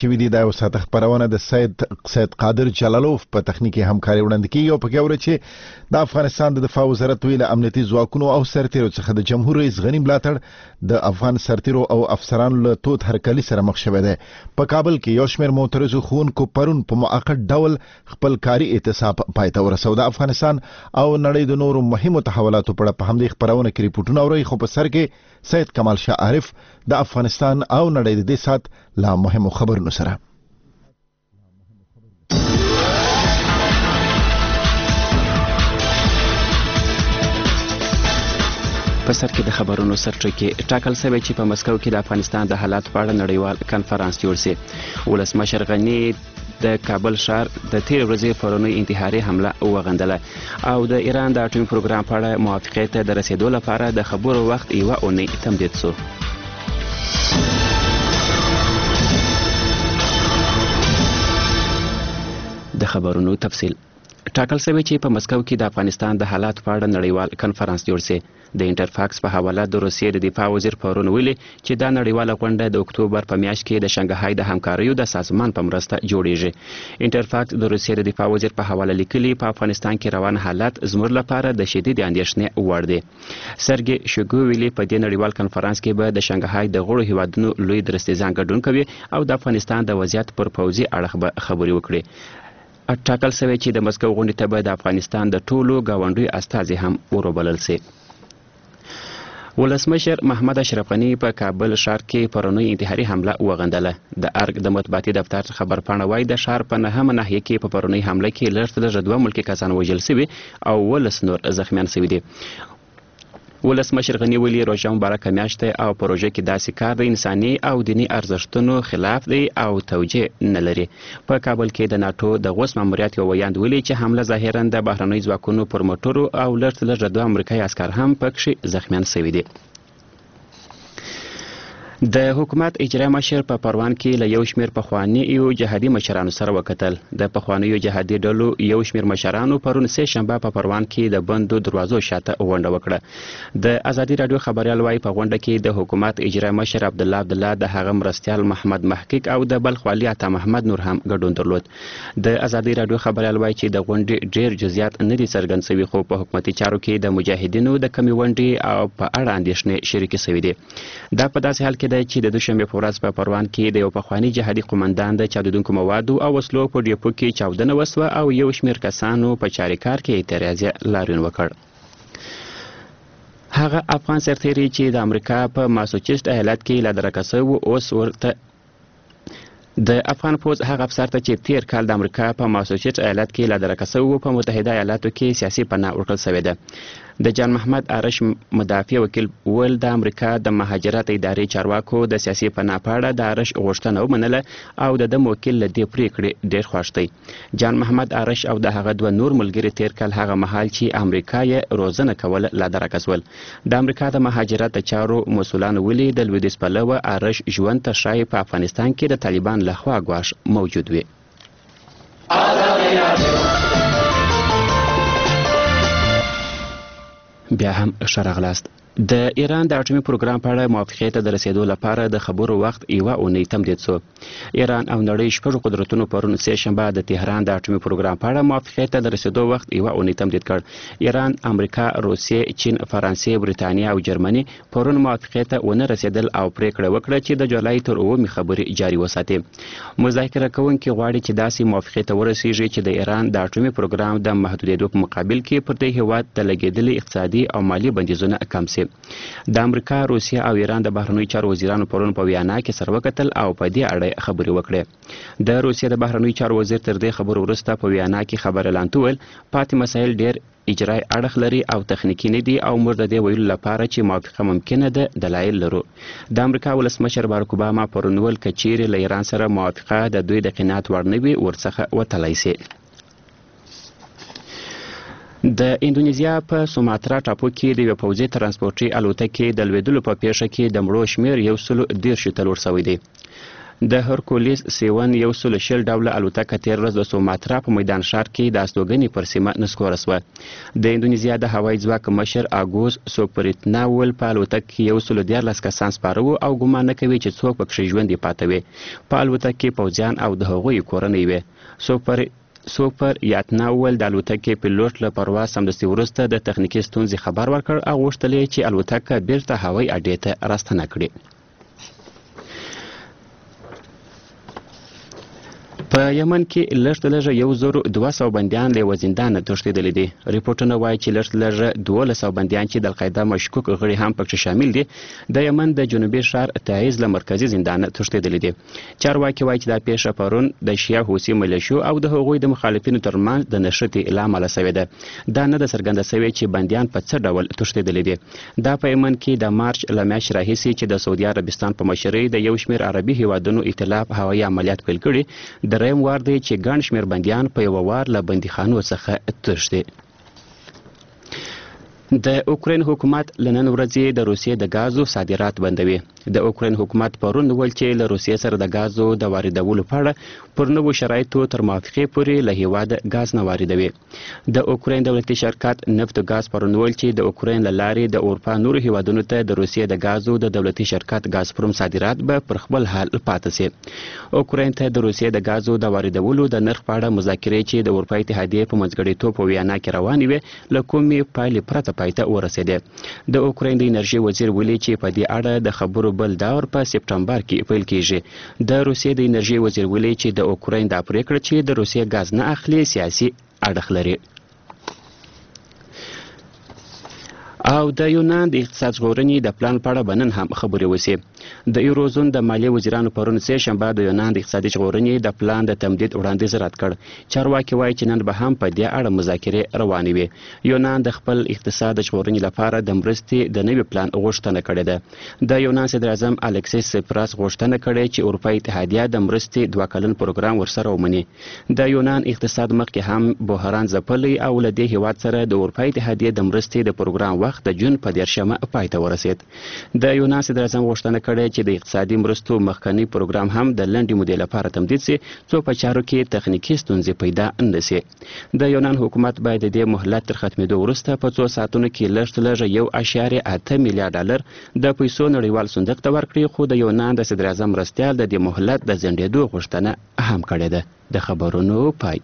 شوي دي دا یو ساعته خپرونه د سید قادر جلالوف په تخنیکي همکاري وړاندې کیږي او په کې اوري چې د افغانستان د دفاع وزارت ویل امنیتي ځواکونو او سرتیرو څخه د جمهور رئیس غنی ملاتړ د افغان سرتیرو او افسرانو له تود هرکلي سره مخ شوی دی. په کابل کې یو شمېر معترضو ښوونکو پرون په موقت ډول خپل کاري اعتصاب پای ته ورساو. د افغانستان او نړۍ د نورو مهمو تحولاتو په اړه په همدې خپرونه کې ریپورټونه اوري، خو په سر کې سید کمال شاه عارف د افغانستان او نړۍ د دې سات لا مهمو خبرونو سره. په سر کې د خبرونو سرټکی ټاکل شوی چې په مسکو کې د افغانستان د حالات په اړه نړیوال کنفرانس جوړ شي. ولسمشر غنی د کابل ښار د تیر ورځې پرونی انتحاري حمله وغندله او د ایران د اټومي پروګرام په اړه موافقت ته د رسیدو لپاره د خبرو وخت یوه اونۍ تمدید شو. د خبرونو تفصیل ټاکل شوی چې په مسکو کې د افغانستان د حالات په اړه نړیوال کنفرانس جوړ شي. د انټرفاکس په حواله د روسیې د دفاع وزیر پرون ویلي چې دا نړیواله غونډه د اکتوبر په میاشت کې د شنګهای د همکاریو د سازمان په مرسته جوړیږي. انټرفاکس د روسیې د دفاع وزیر په حواله لیکلي په افغانستان کې روان حالات زموږ لپاره د شدید اندېښنې وړ دي. سرګي شوګو ویلي په دې نړیوال کنفرانس کې به د شنګهای د غړو هیوادونو لوی درستیزان ګډون کوي او د افغانستان د وضعیت پر پوځي اړخ به خبرې وکړي. ټاکل شوی چې د مسکو غونډې ته به د افغانستان د ټولو ګاونډیو استازي هم وروبلل شي. ولسمشر محمد اشرف غنی په کابل ښار کې پرونی انتحاري حمله وغندله. د ارګ د مطبوعاتي دفتر خبرپاڼه وایي د ښار په نهمه ناحیه کې په پرونی حمله کې لږ تر لږه 2 ملکي کسان وژل شوي او 19 نور زخمیان شوي دي. ولسمشر غنی ویلي روژه مبارکه میاشت ده او پروژه کې داسې کار د انساني او دینی ارزښتونو خلاف دی او توجیه نه لري. په کابل کې د ناتو د غوث ماموریت یو ویاند ویلي چې حمله ظاهرا د بهرنیو ځواکونو پر موټرو او لږ تر لږه 2 امریکایي عسکر هم پکښې زخمیان شوي دي. د حکومت اجرا مشر په پروان کې له یو شمېر پخوانیو جهادي مشرانو سره وکتل. د پخوانیو جهادي ډلو یو شمېر مشرانو پرون سه شنبه په پروان کې د بندو دروازو شاته غونډه وکړه. د ازادي راډیو خبريال وايي په غونډه کې د حکومت اجرا مشر عبدالله د هغه مرستیال محمد محقق او د بلخ والي عطا محمد نور هم ګډون درلود. د ازادي راډیو خبريال وايي چې د غونډې ډېر جزئیات نه دي څرګند شوي، خو په حکومتي چارو کې د مجاهدینو د کمی غونډې او په اړه اندېښنې شریکې شوي دي. دا په داسې حال کې ده چې د دوشنبه په ورځ په پروان کې د یو پخواني جهادي قومندان د چاودونکو موادو او وسلو په ډیپو کې چاودنه وسوه او یو شمېر کسانو په چاریکار کې اعتراض لاریون وکړ. هغه افغان سرتیری چې د امریکا په ماسوچیټس ایالت کې لا درکه شوی اوس ورته د افغان پوځ هغه افسر ته چې تیر کال د امریکا په ماسوچیټس ایالت کې لا درکه شوی په متحده ایالاتو کې سیاسي پناه ورکړل شوې ده. د جان محمد آرش مدافع وکیل ول د امریکا د مهاجرت ادارې چارواکو د سیاسي پناه په اړه د آرش غوښتنه ومنله او د موکل له دې پریکړې ډېر خوښ دی. جان محمد آرش او د هغه 2 نور ملګري تیر کال هغه مهال چې امریکا یې روزنه کوله لا درکه شول. د امریکا د مهاجرت چارو مسولان ویلي د لویدیځ پلوه آرش ژوند ته ښایي په افغانستان کې د طالبان لخوا ګواښ موجود وي. بیا هم ښه راغلاست. د ایران د اټومي پروګرام په اړه موافقې ته د رسیدو لپاره د خبرو وخت یوه اونۍ تمدید شو. ایران او نړۍ شپږو قدرتونو پرون سه شنبه د تهران د اټومي پروګرام په اړه موافقې ته د رسیدو وخت یوه اونۍ تمدید کړ. ایران، امریکا، روسیې، چین، فرانسې، بریتانیا او جرمني پرون موافقې ته ونه رسیدل او پریکړه وکړه چې د جولای تر 9 خبرې جاري وساتي. مذاکره کوونکي غواړي چې داسې موافقې ته ورسیږي چې د ایران د اټومي پروګرام د محدودېدو په مقابل کې پر دې هیواد د لګېدلي اقتصادي او مالي بندیزونه کم شي. د امریکا، روسیه او ایران د بهرنیو چارو وزیرانو پرون په ویانا کې سره وکتل او په دې اړه خبرې وکړې. د روسیې د بهرنیو چارو وزیر تر دې خبرو وروسته په ویانا کې خبر اعلان وکړ پاتې مسایل ډېر اجرای اړخ لري او تخنیکی نه دي او موږ د دې ویلو لپاره چې موافقه ممکنه ده دلایل لرو. د امریکا ولسمشر باراک اوباما پرون ویل که چیرې له ایران سره موافقه د دوی د قناعت وړ نه وي ورڅخه وتلی شي. د اندونیزیا په سوماترا ټاپو کې د یو پوځي ترانسپورټي الوتکې د لوېدلو په پیښه کې د مړو شمېر 114 ته لوړ شوی دی. د هرکولیس 720 ډوله الوتکه تیر ورځ د سوماترا په میدان ښار کې د استوګنې پر سیمه نسکوره شوه. د اندونیزیا د هوایي ځواک مشر اګوس سوپریتناول په الوتکه کې 114 کسان سپاره وو او ګمان نه کوي چې څوک پکې ژوندي پاتې وي. په الوتکه کې پوځیان او د هغوی کورنۍ وي. سوپر یاتناول د الوتکې پیلوټ له پرواز سمدستي وروسته د تخنیکي ستونزې خبر ورکړ او غوښتل یې چې الوتکه بیرته هوایي اډې ته راستنه کړي. په یمن کې لږ 1200 بندیان له زندان تښتېدلي دي. ریپورټونه وایي چې لږ 1200 بندیان چې د القاعده مشکوک غړي هم پکې شامل دي د یمن د جنوبي ښار تعیز له مرکزي زندان تښتېدلي دي. چارواکي وایي چې دا پیښه پرون د شیعه حوثي ملیشو او د هغوی د مخالفینو ترمنځ د نښتې له امله شوې ده. دا نه ده څرګنده شوې چې بندیان په څه ډول تښتېدلي دي. دا په یمن کې د مارچ له میاشتې راهیسې چې د سعودي عربستان په مشرۍ د یو شمېر عربي هیوادونو ائتلاف هوایي عملیات پیل کړي دریم وار دی چې ګڼ شمېر بندیان په یوه وار له بندیخانو څخه تښتي. د اوکراین حکومت له نن ورځې د روسیې د ګازو صادرات بندوي. د اوکراین حکومت پرون وویل چې له روسیې سره د ګازو د واردولو په اړه پر نوو شرایطو تر موافقې پورې له هیواده ګاز نه واردوي. د اوکراین دولتي شرکت نفت و ګاز پرون وویل چې د اوکراین له لارې د اروپا نورو هیوادونو ته د روسیې د ګازو د دولتي شرکت ګازپروم صادرات به پر خپل حال پاتې سي. اوکراین ته د روسیې د ګازو د واردولو د نرخ په اړه مذاکرې چې د اروپا اتحادیې په منځګړیتوب په ویانا کې روانې وې له کومې پایلې پرته پای ته ورسېدې. د اوکراین د انرژي وزیر ویلي چې په دې اړه د خبرو بل دور په سپټمبر کې پیل کیږي. د روسیې د انرژي وزیر ویلي چې د اوکراین دا پریکړه چې د روسیې ګاز نه اخلي سیاسي اړخ لري. او د یونان د اقتصاد ژغورنې د پلان په اړه به نن هم خبرې وشي. د یوروزون د مالیې وزیرانو پرون سه شنبه د یونان د اقتصادي ژغورنې د پلان د تمدید وړاندیز رد کړ. چارواکي وایي چې نن به هم په دې اړه مذاکرې روانې وي. یونان د خپل اقتصاد ژغورنې لپاره د مرستې د نوي پلان غوښتنه کړې ده. د یونان صدر اعظم الکسیس سپراس غوښتنه کړې چې اروپایي اتحادیه د مرستې 2 کلن پروګرام ورسره ومني. د یونان اقتصاد مخکې هم بحران ځپلی او له دې هیواد سره د اروپایي اتحادیې د مرستې د پروګرام وخت د جون په 10 پای ته ورسید. د یونان صدر اعظم غوښتنه کړې چې د اقتصادي مرستو مخکنی پروګرام هم د لنډې مودې لپاره تمدید شي څو په چارو کې تخنیکي ستونزې پیدا نه شي. د یونان حکومت باید د دې مهلت تر ختمېدو وروسته په 2 ساعتونو کې لږ 1.8 میلیارډ ډالر د پیسو نړیوال صندوق ته ورکړي خو د یونان د صدر اعظم مرستیال د دې مهلت د ځنډېدو غوښتنه هم کړې ده. د خبرونو پای.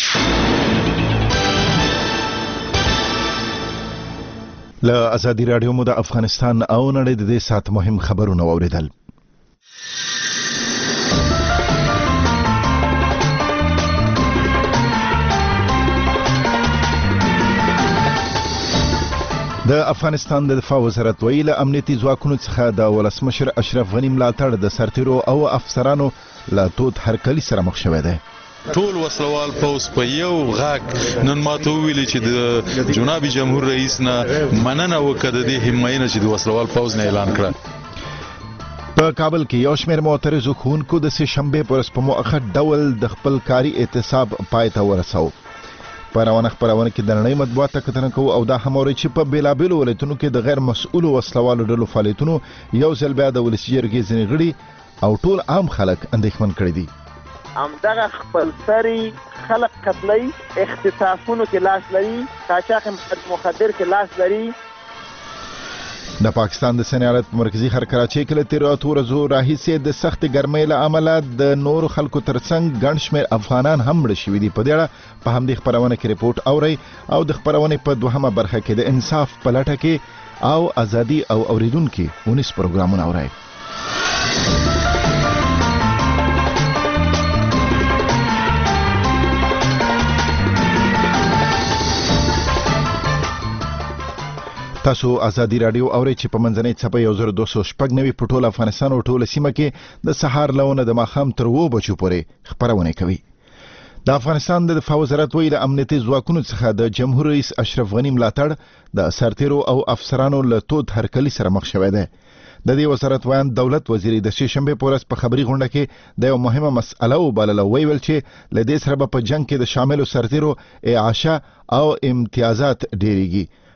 له ازادي راډیو مو د افغانستان او نړۍ د دې سات مهم خبرونه واوریدل. د افغانستان د دفاع وزارت ویل امنیتي ځواکونو څخه د ولسمشر اشرف غنی ملاتړ د سرتیرو او افسرانو له تود هرکلي سره مخ شوی دی. ټول وسلوال پوس په یو غاک نن ماته ویلي چې د جناب جمهور رئیس نه مننه وکړه د دې همایونه چې د وسلوال پوز نه اعلان کړ. په کابل کې یو شمېر معترضو ښوونکو د سه شنبې پر ورځ په مؤخر ډول د خپل کاري اعتصاب پای ته ورساوه. په روانه خپرونه کې د نړۍ مطبوعات ته کتنه کوو او دا هم اوري چې په بیلابیلو ولایتونو کې د غیر مسؤلو وسلوالو ډلو فعالیتونو یو ځل بیا د ولسي جرګې ځینې غړي او ټول عام خلک اندېښمن کړي دي. همدغه خپل سری خلق قتلی اختطافونو کې لاس لري، قاچاق مخدر کې لاس لري. د پاکستان د سنیالت مرکزی ښار کراچۍ کې له تیرو اتو ورځو راهیسې د سخت ګرمۍ له امله د نورو خلکو ترڅنګ ګڼ شمېر افغانان هم مړه شوي دي. په دې اړه په همدې خپرونه کې ریپورټ اورئ او د خپرونې په 2مه برخه کې د انصاف په لټه کې او ازادي او اوریدونکو ونیس پروګرامونه اورئ. تاسو ازادي راډیو اورئ چې په منځنۍ څپه 1290 په ټول افغانستان او ټول سیمه کې د سهار لونه د ماښام تر 2 بجو پورې خبرونه کوي. د افغانستان د دفاع وزارت ویل امنیتي ځواکونو څخه د جمهور رئیس اشرف غنی ملاتړ د سرتیرو او افسرانو له تود هرکلي سره مخ شوی دی. د دې وزارت ویان دولت وزیر د سه شنبې په ورځ په خبري غونډه کې د یو مهمه مسأله وبلله ویل چې له دې سره په جنگ کې د شاملو سرتیرو اعاشه او امتیازات ډیریږي.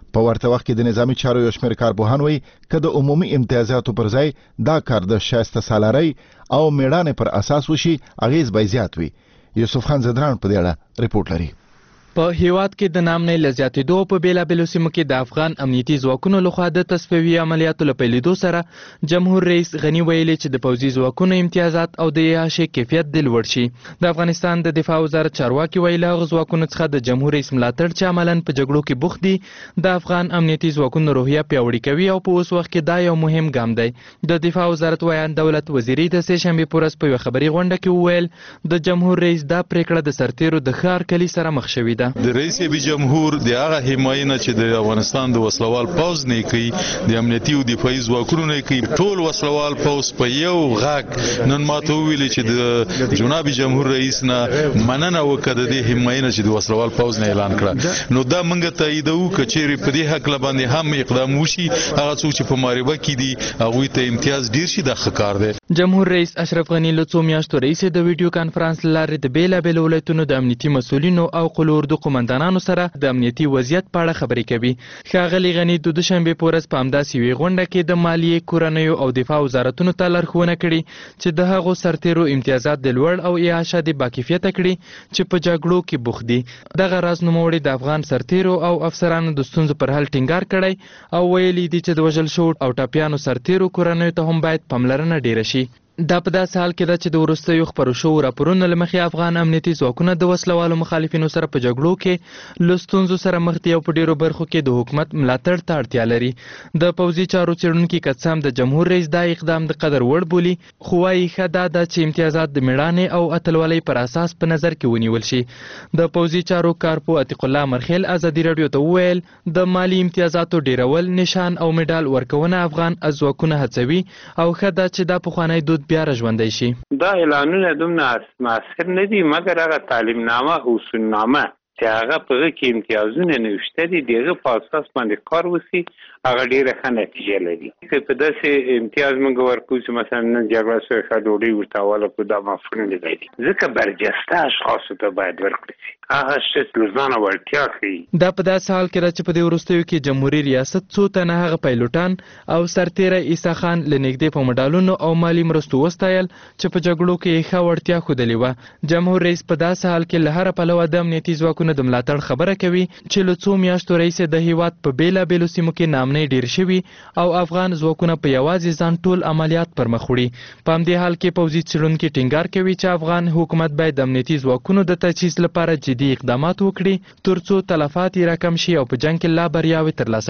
په ورته وخت کې د نظامی چارو یو شمېر کارپوهان وایي که د عمومي امتیازاتو پر ځای دا کار د شایسته سالارۍ او میړانې پر اساس وشي اغیز به زیات وي. یوسف خان زدران په دې اړه ریپورت لري. په هیواد کې د نامنۍ له زیاتېدو په بیلابیلو سیمو کې د افغان امنیتي ځواکونو لخوا د تصفیوي عملیاتو له پیلېدو سره جمهور رئیس غني ویلي چې د پوځي ځواکونو امتیازات او د عیاشۍ کیفیت د لوړ شي. د افغانستان د دفاع وزارت چارواکي ویلي له هغو ځواکونو څخه د جمهور رئیس ملاتړ چې عملاً په جګړو کې بوخت دي د افغان امنیتي ځواکونو روحیه پیاوړې کوي او په اوس وخت کې دا یو مهم ګام دی. د دفاع وزارت ویان دولت وزیري د سې شنبې په ورځ په یوه خبري غونډه کې وویل د جمهور رئیس دا پریکړه د سرتیرو د ښه هرکلي سره مخ شوې ده. د رئیس جمهور د هغه حمایت چې د افغانستان د وسلوال پوز نه کوي د امنیتي او دفاعي ځواکونو نه کوي ټول وسلوال پوز په یو غاک نن ماته ویل چې د جناب جمهور رئیس نه مننه وکړه د حمایت چې د وسلوال پوز نه اعلان کړ. نو دا موږ تاییدو کچېری په دې حق باندې هم اقدام وشي هغه څوک چې په ماریبه کې دي هغه ته امتیاز ډیر شي د ښکار دی. جمهور رئیس اشرف غنی له څو میاشتو رئیس د ویډیو کانفرنس لارې د بیلابیلو ولایتونو د امنیتي مسؤلینو او قلو اردو قومندانانو سره د امنیتي وضعیت په اړه خبرې کوي. ښاغلي غني د دوشنبې په ورځ په همداسې یوې غونډه کې د مالیې کورنیو او دفاع وزارتونو ته لارښوونه کړې چې د هغو سرتیرو امتیازات د لوړ او اعاشه د باکیفیته کړي چې په جګړو کې بوخت دي. دغه راز نوموړي د افغان سرتیرو او افسرانو د ستونزو پر حل ټینګار کړی او ویلي دي چې د وژل شوو او ټپیانو سرتیرو کورنیو ته هم باید پاملرنه ډیره شي. دا په داسې حال کې ده چې د وروستیو خپرو شوو راپورونو له مخې افغان امنیتي ځواکونه د وسلوالو مخالفینو سره په جګړو کې له ستونزو سره مخ دي او په ډیرو برخو کې د حکومت ملاتړ ته اړتیا لري. د پوځي چارو څېړونکي که څه هم د جمهور رئیس دا اقدام د قدر وړ بولي خو وایي ښه دا ده چې امتیازات د میړانې او اتلولۍ پر اساس په نظر کې ونیول شي. د پوځي چارو کارپو عتیق الله مرخیل ازادي راډیو ته وویل د مالی امتیازاتو ډیرول نشان او میډال ورکونه افغان ځواکونه هڅوي او ښه ده چې دا پخوانی دود بیا راژوندی شي. دا اعلانونه دومره مؤثر نه دي مګر هغه تعلیمنامه او اصولنامه چې هغه په هغه کې امتیازونه نوشته دي د هغه په اساس باندې کار وشي هغه ډیره ښه نتیجه لري. که په داسې امتیاز موږ ورکوو چې مثلا نن جګړه شوې ښه ډوډۍ ورته واله کړو دا مفهوم نه دی ځکه برجسته اشخاصو ته باید ورکړل شي هغه شت روزانه وړتیا ښیي. دا په داسې حال کې ده چې په دې وروستیو کې جمهوري ریاست څو تنه هغه پایلوټان او سرتیری عیسی خان له نږدې په مډالونو او مالي مرستو وستایل چې په جګړو کې یې ښه وړتیا ښودلې وه. جمهور رئیس په داسې حال کې له هره پلوه د امنیتي ځواکونو د ملاتړ خبره کوي چې له څو میاشتو رئیس د هیواد په بیلابیلو سیمو کې نامنۍ ډیر شوي او افغان ځواکونه په یوازې ځان ټول عملیات پر مخ وړي. په همدې حال کې پوځي څېړونکي ټینګار کوي چې افغان حکومت باید د امنیتي ځواکونو د تجهیز لپاره جدي اقدامات وکړي ترڅو تلفات یې راکم شي او په جنګ کې لا بریاوې ترلاسه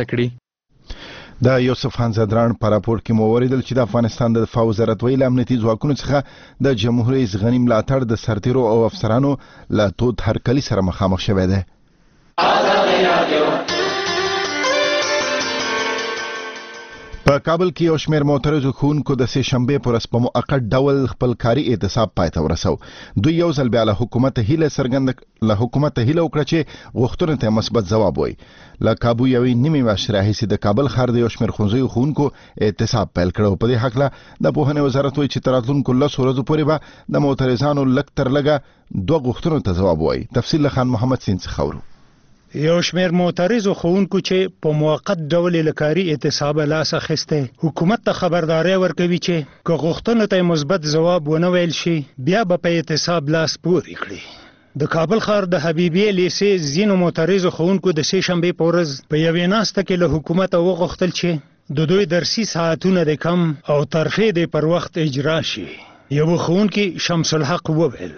کړي. د یوسف خان زدران په راپور کې مو ولیدل چې د افغانستان د دفاع وزارت ویلي امنیتي ځواکونو څخه د جمهور رئیس غني ملاتړ د سرتیرو او افسرانو له تود هرکلي سره مخامخ شوی دی. په کابل کې یو شمېر معترضو ښوونکو د سې شنبې په ورځ په موقت ډول خپل کاري اعتصاب پای ته ورسو. دوی یو ځل بیا له حکومت هیله وکړه چې غوښتنو ته مثبت ځواب وایي. له کابو یوې نیمې میاشتې راهیسې د کابل ښار د یو شمېر ښوونځیو ښوونکو اعتصاب پیل کړی. په دې هکله د پوهنې وزارت وایي چې تر راتلونکو 10 ورځو پورې به د معترضانو لږ تر لږه 2 غوښتنو ته ځواب وایي. تفصیل له خان محمد سین څخه اورو. یو شمېر معترضو ښوونکو چې په موقت ډول له کاري اعتصاب لاس اخیستی حکومت ته خبرداری ورکوي چې که غوښتنو ته مثبت ځواب ونه ویل شي بیا به په اعتصاب لاس پورې کړي. د کابل ښار د حبیبیه لیسې ځینو معترضو ښوونکو د سې شنبې په ورځ په یوې ناسته کې له حکومته وغوښتل چې د دوی درسي ساعتونه د کم او ترفیع د پر وخت اجرا شي. یو ښوونکی شمس الحق وویل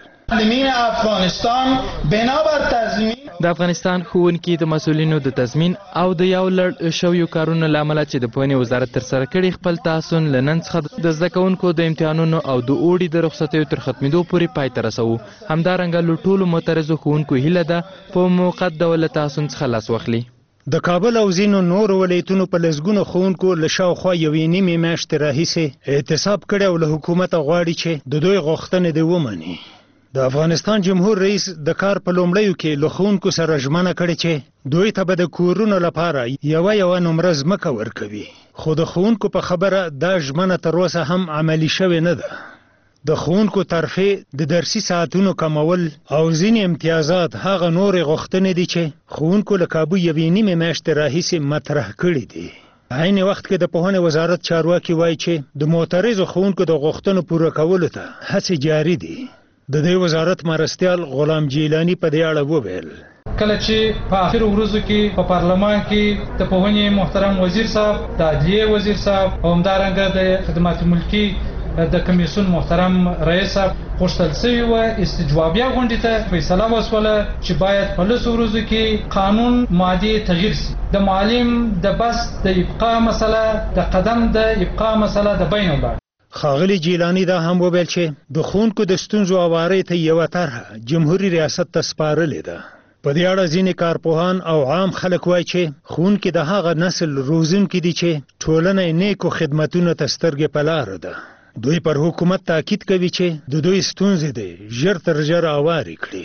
د افغانستان ښوونکي د مسؤلینو د تضمین او د یو لړ شویو کارونو له امله چې د پوهنې وزارت ترسره کړي خپل تعصن له نن څخه د زده کوونکو د امتحانونو او د اوړي د رخصتیو تر ختمېدو پورې پای ته رسوو. همدارنګه له ټولو معترضو ښوونکو هیله ده په موقت ډول له تعصن څخه لاس واخلي. د کابل او ځینو نورو ولایتونو په لسګونو ښوونکو له شاوخوا یوې نیمې میاشتې راهیسې اعتصاب کړی او له حکومته غواړي چې د دوی غوښتنې دې ومني. د افغانستان جمهور رئیس د کار په لومړیو کې له ښوونکو سره ژمنه کړې چې دوی ته به د کورونو لپاره یوه نمره ځمکه ورکوي خو د ښوونکو په خبره دا ژمنه تر اوسه هم عملي شوې نه ده. د ښوونکو ترفیع د درسي ساعتونو کمول او ځینې امتیازات هغه نورې غوښتنې دي چې ښوونکو له کابو یوې نیمې میاشتې راهیسې مطرح کړي دي. عین وخت کې د پوهنې وزارت چارواکي وایي چې د معترضو ښوونکو د غوښتنو پوره کولو ته هڅې جاري دي. د دې وزارت مرستیال غلام جیلانی په دې اړه وویل کله چې په آخر ورځو کې په پارلمان کې د پوهنې محترم وزیر صاحب، د عدلیې وزیر صاحب او همدارنګه د خدمات ملکی د کمیسیون محترم رئیس صاحب غوښتل شوي وه استجوابیه غونډې ته فیصله وشوله چې باید په لسو ورځو کې قانون مادې تغییر شي. د معلم د بس د ابقا مسله، د قدم د ابقا مسله د بین ولاړ. ښاغلي جیلانی دا هم وویل چې د ښوونکو د ستونزو هوارۍ ته یوه طرحه جمهوري ریاست ته سپارلې ده. په دې اړه ځینې کارپوهان او عام خلک وایي چې ښوونکي د هغه نسل روزونکي دي چې ټولنه یې نیکو خدمتونو ته سترګې په لاره ده. دوی پر حکومت تاکید کوي چې د دوی ستونزې دي ژر تر ژره هوارې کړي.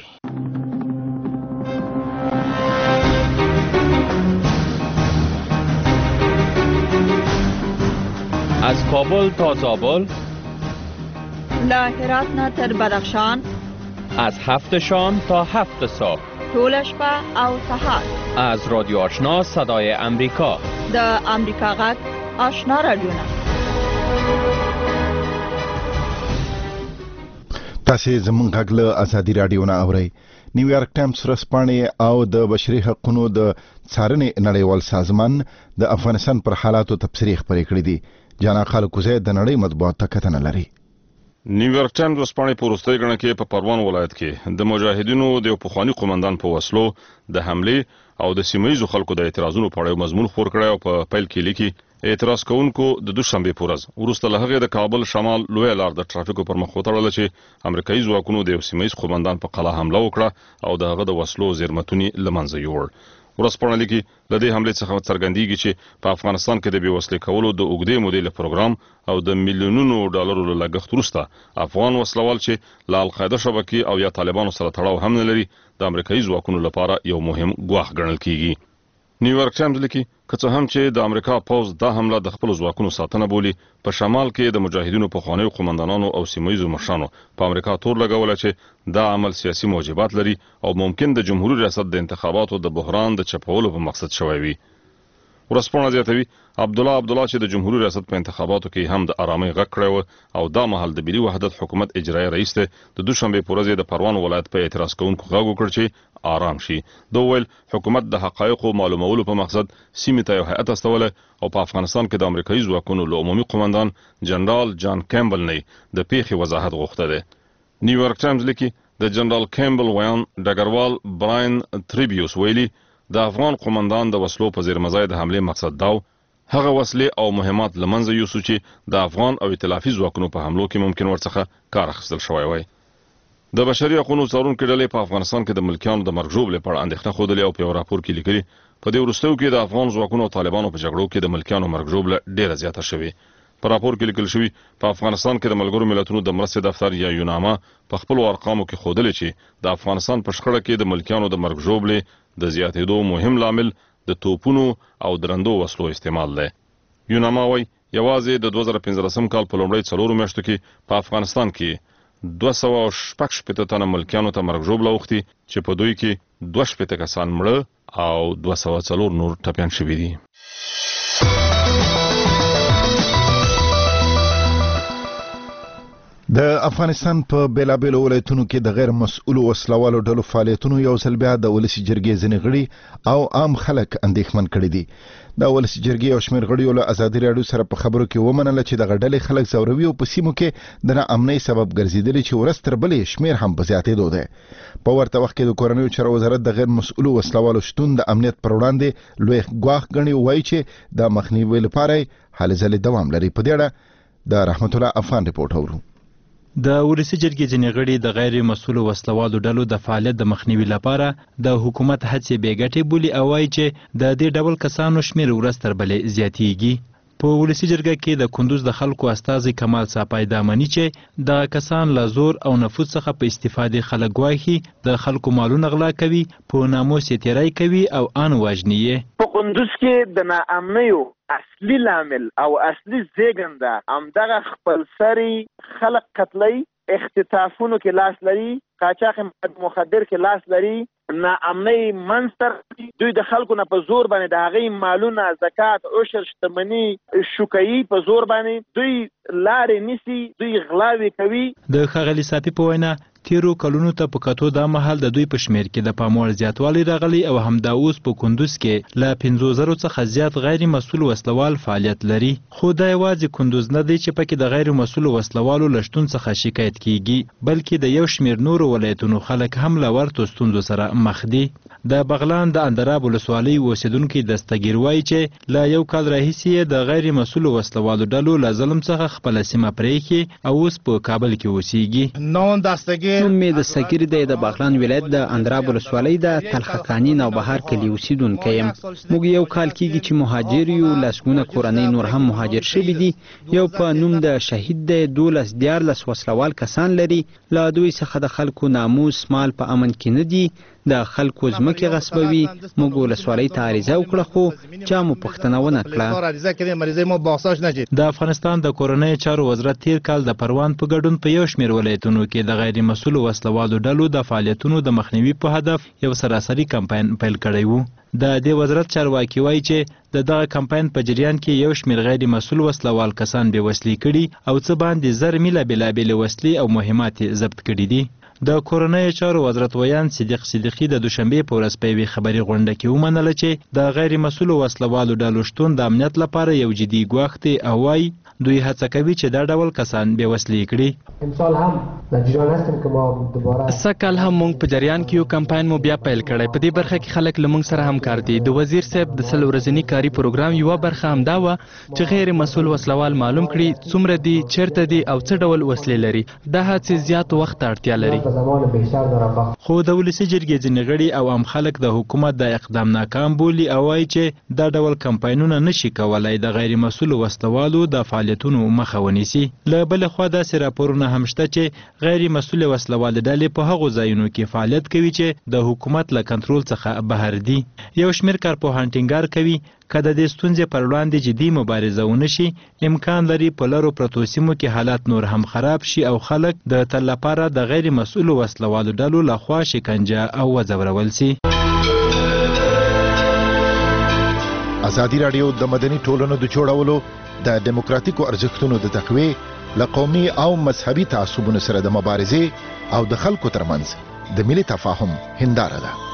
از کابل تا زابل، له هرات نه تر بدخشان، از 7 شام تا 7 صبح، ټوله شپه او سهار. از رادیو آشنا صدای امریکا، د امریکا غږ آشنا رادیوونه. تاسې زموږ غږ له ازادي راډیو نه اورئ. نیویارک ټایمز ورځپاڼې او د بشري حقوقو د څارنې نړیوال سازمان د افغانستان پر حالاتو تبصرې خپرې کړې دي. جانا خالق زید د نړۍ مطبوعات ته کتنه لري. نیویارک ټایمز ورځپاڼې په وروستۍ ګڼه کې په پروان ولایت کې د مجاهدینو د یو پخواني قومندان په وسلو د حملې او د سیمه‌ییزو خلکو د اعتراضونو په اړه مضمون خپور کړی او په پیل کې لیکي اعتراض کوونکو د دوشنبه په ورځ وروسته له هغې د کابل شمال لوی لار د ټرافیکو پر مخ وتړل چې امریکایي ځواکونو د یو سیمه‌ییز قومندان په قلعه حمله وکړه او د هغه د وسلو زیرمتونې له منځه یوړ. ورځپاڼه لیکي له دې حملې څخه څرګندېږي چې په افغانستان کې د بېوسلې کولو د اوږدې مودې له پروګرام او د میلیونونو ډالرو له لګښت وروسته افغان وسلوال چې له القاعده شبکې او یا طالبانو سره تړاو هم نه لري د امریکایي ځواکونو لپاره یو مهم ګواښ ګڼل کیږي. نیویارک ټایمز لیکي که څه هم چې د امریکا پوځ دا حمله د خپل ځواکونو ساتنه بولي، په شمال کې د مجاهدینو پخوانیو قومندانانو او سیمه‌ییزو مشرانو په امریکا تور لګوله چې دا عمل سیاسي موجبات لري او ممکن د جمهوریت ریاست د انتخاباتو د بحران د چپولو په مقصد شوی وي. ورځپاڼه زیاتوي عبدالله چې د جمهوریت ریاست په انتخاباتو کې هم د آرامۍ غږ کړی و او دا مهال د ملي وحدت حکومت اجرایي رئیس ته د دوشنبه په ورځ د پروان ولایت په اعتراض کوونکو غږ وکړ چې آرام شي. دا ویل حکومت د حقایقو معلومولو په مقصد سیمې ته یو هیئت استوله او په افغانستان کې د امریکایي ځواکونو له عمومي قومندان جنرال جان کیمبل نه د پیښې وضاحت غوښته ده. نیویارک ټایمز لیکي د جنرال کیمبل ویان ډګروال براین تریبیوس ویلي د افغان قومندان د وسلو په زیرمزای د حمله مقصد داو هغه وسلې او مهمات لمنځه یوسو چې د افغان او ائتلافي ځواکونو په حملو کې ممکن ورڅخه کار اخیستل شوی وای. د بشري حقوقو څارونکو ډلې په افغانستان کې د ملکیانو د مرګ ژوبلې په اړه اندېښنه خوده او په یو راپور کې لیکلي په دې وروستیو کې د افغان ځواکونو او طالبانو په جګړو کې د ملکیانو مرګ ژوبله ډیره زیاته شوې. په راپور کې لیکل شوی په افغانستان کې د ملګرو ملتونو د مرستې دفتر یا یوناما په خپل ارقامو کې ښودلې چې د افغانستان په شخړه کې د ملکیانو د مرګ ژوبلې د زیاتېدو مهم لامل د توپونو او درندو وسلو استعمال دی. یوناما وایي یوازې د 2015 کال په لومړۍ 4 میاشتو کې په افغانستان کې 266 تنه ملکیانو ته مرګ ژوبله اوښتي چې په دوی کې 2 کسان مړه او 204 نور ټپیان شوي دي. د افغانستان په بیلابیلو ولایتونو کې د غیر مسؤلو وسلوالو ډلو فعالیتونو یو ځل بیا د ولسي جرګې ځینې غړي او عام خلک اندېښمن کړي دي. د ولسي جرګې او شمېر غړیو له ازادي راډیو سره په خبرو کې ومنله چې دغه ډلې خلک ځوروي او په سیمو کې د ناامنۍ سبب ګرځېدلي چې ورځ تر بلې شمېر هم په زیاتېدو دی. په ورته وخت کې د کورنیو چارو وزارت د غیر مسؤلو وسلوالو شتون د امنیت پر وړاندې لوی ګواښ ګڼي او وایي چې د مخنیوي لپاره هلې ځلې دوام لري. په دې اړه د رحمت الله افغان رپورټ اورو. د ولسي جرګې ځینې غړي د غیر مسؤلو وسلوالو ډلو د فعالیت د مخنیوي لپاره د حکومت هڅې بې ګټې بولي او وایي چې د دې ډول کسانو شمېر ورځ تر بلې زیاتېږي. په ولسي جرګه کې د کندوز د خلکو استازي کمال صاپای دا مني چې د کسان له زور او نفوذ څخه په استفادې خلک ګواښي، د خلکو مالونه غلا کوي، په ناموس یې تیری کوي او ان وژني. په کندوز کې د ناامنیو اصلي لامل او اصلي زیږنده همدغه خپلسري خلک قتلي، اختطافونو کې لاس لري، قاچاق مخدر کې لاس لري، ناامنۍ منستر دوی د خلکو نه په زور باندې د هغې مالونه، زکات، عشر، شتمني شوکوي، په زور باندې دوی لارې نیسي، دوی غلاوې کوي. د ښاغلي صافي په وینا تیرو کلونو ته په کتو دا مهال د دوی په شمیر کې د پام وړ زیاتوالی راغلی او همدا اوس په کندوز کې له 50,000 څخه زیات غیر مسؤل وسلوال فعالیت لري. خو دا یوازې کندوز نه دی چې پکې د غیر مسؤل وسلوالو له شتون څخه شکایت کیږي، بلکې د یو شمیر نورو ولایتونو خلک هم له ورته ستونزو سره مخ دي. د بغلان د اندراب ولسوالۍ اوسیدونکي دستګیر وایي چې له یو کال راهیسې د غیر مسؤل وسلوالو ډلو له ظلم څخه خپله سیمه پرېښې او اوس په کابل کې اوسیږي. نوم مې د دستګیر دی، د بغلان ولایت د اندراب ولسوالۍ د تلخکاني نوبهار کلي اوسیدونکی یم. موږ یو کال کېږي چې مهاجر یو، لسګونه کورنۍ نور هم مهاجر شوي دي. یو په نوم د شهید دی، 12-14 وسلوال کسان لري. له دوی څخه د خلکو ناموس مال په امن کې نه دي، د خلکو ځمکې غصبوي. موږ ولسوالۍ ته عریضه وکړه خو چا مو پوښتنه ونه کړه. د افغانستان د کورنیو چارو وزارت تیر کال د پروان په ګډون په یو شمېر ولایتونو کې د غیر مسؤل وسلوالو ډلو د فعالیتونو د مخنیوي په هدف یو سراسري کمپاین پیل کړی و. د دې وزارت چارواکي وایي چې د دغه کمپاین په جریان کې یو شمېر غیر مسؤل وسلوال کسان بې وسلې کړي او څه باندې 10 میله بېلابېلې وسلې او مهمات ضبط کړي دي. د کورنیو چارو وزارت ویان صدیق صدیقي د دوشنبې په ورځ په یوې خبري غونډه کې ومنله چې د غیر مسؤل وسلوالو ډلو شتون د امنیت لپاره یو جدي ګواښ دی او وایي دوی هڅه کوي چې دا ډول کسان بې وسلې کړي. سږ هم موږ په جریان کې یو کمپاین مو بیا پیل کړی. په دې برخه کې خلک له موږ سره همکار دي. د وزیر صاحب د 100 ورځني کاري پروګرام یوه برخه همدا وه چې غیر مسؤل وسلوال معلوم کړي څومره دي، چیرته دي او څه ډول وسلې لري. دا هڅې زیات وخت ته اړتیا لري. خو د ولسي جرګې ځینې غړي او عام خلک د حکومت د اقدام ناکام بولي او وایي چې دا ډول کمپاینونه نشي کولای د غیر مسؤل وسلوالو د فعالیتونو مخه ونیسي. له بلې خوا داسې راپورونه هم شته چې غیر مسؤل وسلوال ډلې په هغو ځایونو کې فعالیت کوي چې د حکومت له کنټرول څخه بهر دي. یو شمېر کارپوهان ټینګار کوي که د دې ستونزې پر وړاندې جدي مبارزه ونه شي، امکان لري په لرو پرتو سیمو کې حالات نور هم خراب شي او خلک د تل لپاره د غیر مسؤلو وسلوالو ډلو لخوا شکنجه او وځورول شي. ازادي راډیو د مدني ټولنو د جوړولو د دیموکراتیکو ارزښتونو د تقویې له قومي او مذهبي تعصبونو سره د مبارزې او د خلکو ترمنځ د ملي تفاهم هنداره ده.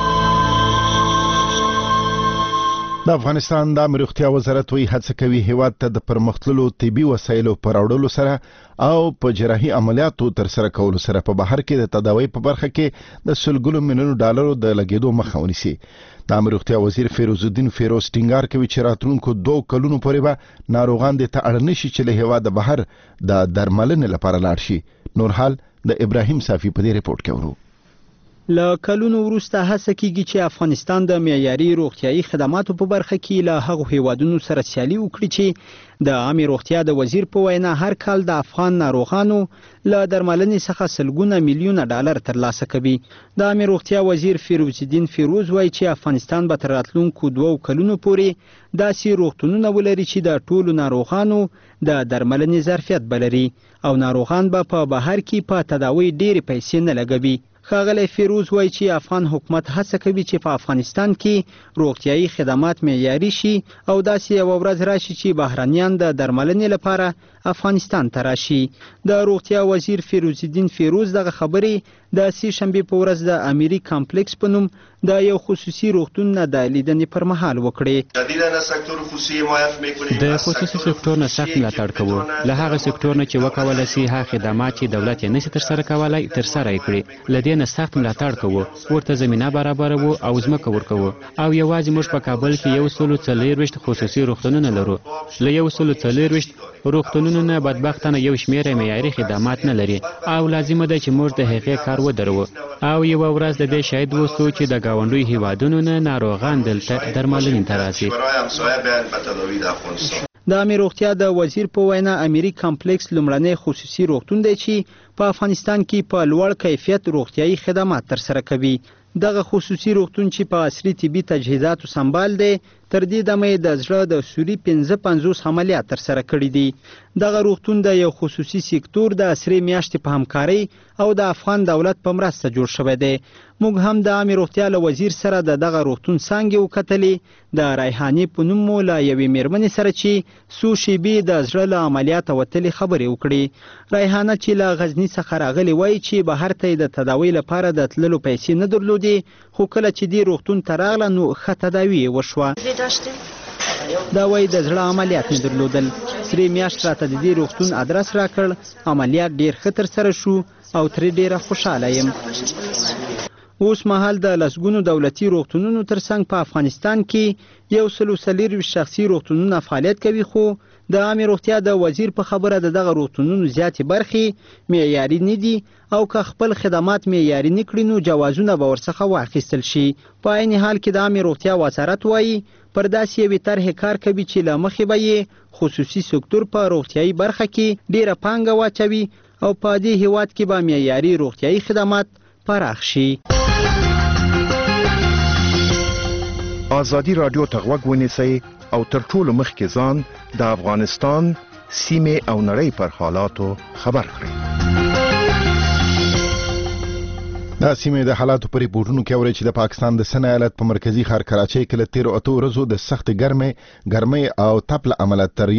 د افغانستان د عامه روغتیا وزارت وایي هڅه کوي هیواد ته د پرمختللو طبي وسایلو پر راوړلو سره او په جراحي عملیاتو ترسره کولو سره په بهر کې د تداوی په برخه کې د $100 میلیون د لګیدو مخه ونیسي. د عامه روغتیا وزیر فیروز الدین فیروز ټینګار کوي چې راتلونکو 2 کلونو پورې به ناروغان د ته اړ نشي چې له هیواد بهر د درملنې لپاره لاړ شي. نور حال د ابراهیم صافي په دې ریپورت کې ورو. له کلونو وروسته هڅه کیږي چې افغانستان د معیاري روغتیايي خدماتو په برخه کې له هغو هیوادونو سره سیالي وکړي چې د عامه روغتیا د وزیر په وینا هر کال د افغان ناروغانو له درملنې څخه $100 میلیون ترلاسه کوي. د عامه روغتیا وزیر فیروز الدین فیروز وایي چې افغانستان به تر راتلونکو 2 کلونو پورې داسې روغتونونه ولري چې د ټولو ناروغانو د درملنې ظرفیت بلري او ناروغان به په بهر کې په تداوی ډېرې پیسې نه لګوي. ښاغلی فیروز وایي چې افغان حکومت هڅه کوي چې په افغانستان کې روغتیايي خدمات معیاري شي او داسې یوه ورځ راشي چې بهرنیان د درملنې لپاره افغانستان ته راشي. د روغتیا وزیر فیروز الدین فیروز دغه خبرې د سې شنبې په ورځ د امیری کمپلیکس په نوم د یو خصوصي روغتون نه د لیدنې پر مهال وکړې. د خصوصي سکتور نه سخت ملاتړ کوو. له هغه سکتور نه چې وکولی شي هغه خدمات چې دولت یې نشي ترسره کولی ترسره یې کړي. له دې نه سخت ملاتړ کوو، ورته زمینه برابروو او ځمکه ورکوو. او یوازې موږ په کابل کې 140 خصوصي روغتونونه لرو. له 140 روغتونونو نه بدبختانه یو شمېر معیاري خدمات نه لري او لازمه ده چې موږ د هغې کار ودرو او یوه ورځ د دې شاهد وسو چې د ګاونډیو هیوادونو نه ناروغان دلته درملنې ته راځي. د عامه روغتیا د وزیر په وینا امیری کمپلیکس لومړنی خصوصي روغتون دی چې په افغانستان کې په لوړ کیفیت روغتیايي خدمات ترسره کوي. دغه خصوصي روغتون چې په عصري طبي تجهیزاتو سمبال دی تر دې دمه د زړه د سوري 55 عملیات ترسره کړي دي. دغه روغتون د یو خصوصي سکتور د عصري میاشتې په همکارۍ او د افغان دولت په مرسته جوړ شوی دی. موږ هم د عامه روغتیا له وزیر سره دغه روغتون څنګه وکتلې د ریحاني په نوم مو له یوې میرمنې سره چې څو شېبې د زړه له عملیاته وتلې خبرې وکړې. ریحانه چې له غزني څخه راغلې وایي چې بهر ته د تداوی لپاره د تللو پیسې نه درلودې، خو کله چې دې روغتون ته راغله نو ښه تداوی یې وشوه. دا وایي د زړه عملیات مې درلودل. سرې میاشت راته د دې روغتون ادرس راکړ، عملیات ډېر ښه ترسره شو او ترې ډېره خوشحاله یم. اوس مهال د لسګونو دولتي روغتونونو ترڅنګ په افغانستان کې 140 شخصي روغتونونه فعالیت کوي، خو د عامه روغتیا د وزیر په خبره دغه روغتونونو زیاتې برخې معیاري نه دي او که خپل خدمات معیاري نه کړي نو جوازونه به ورڅخه واخیستل شي. په عین حال کې د عامه روغتیا وزارت وایي پر داسې یوې طرحې کار کوي چې له مخې به یې خصوصي سکتور په روغتیایي برخه کې ډېره پانګه واچوي او په دې هیواد کې به معیاري روغتیایي خدمات پراخ شي. آزادی رادیو ته غوږ ونیسئ او تر ټولو مخکې ځان د افغانستان سیمې او نړۍ پر حالاتو خبر کړئ. دا سیمې د حالاتو په ریپورټونو کې اوري چې د پاکستان د سن ایالت په مرکزی ښار کراچۍ کې له 13 ورځو د سخت ګرمۍ او تپ له امله تر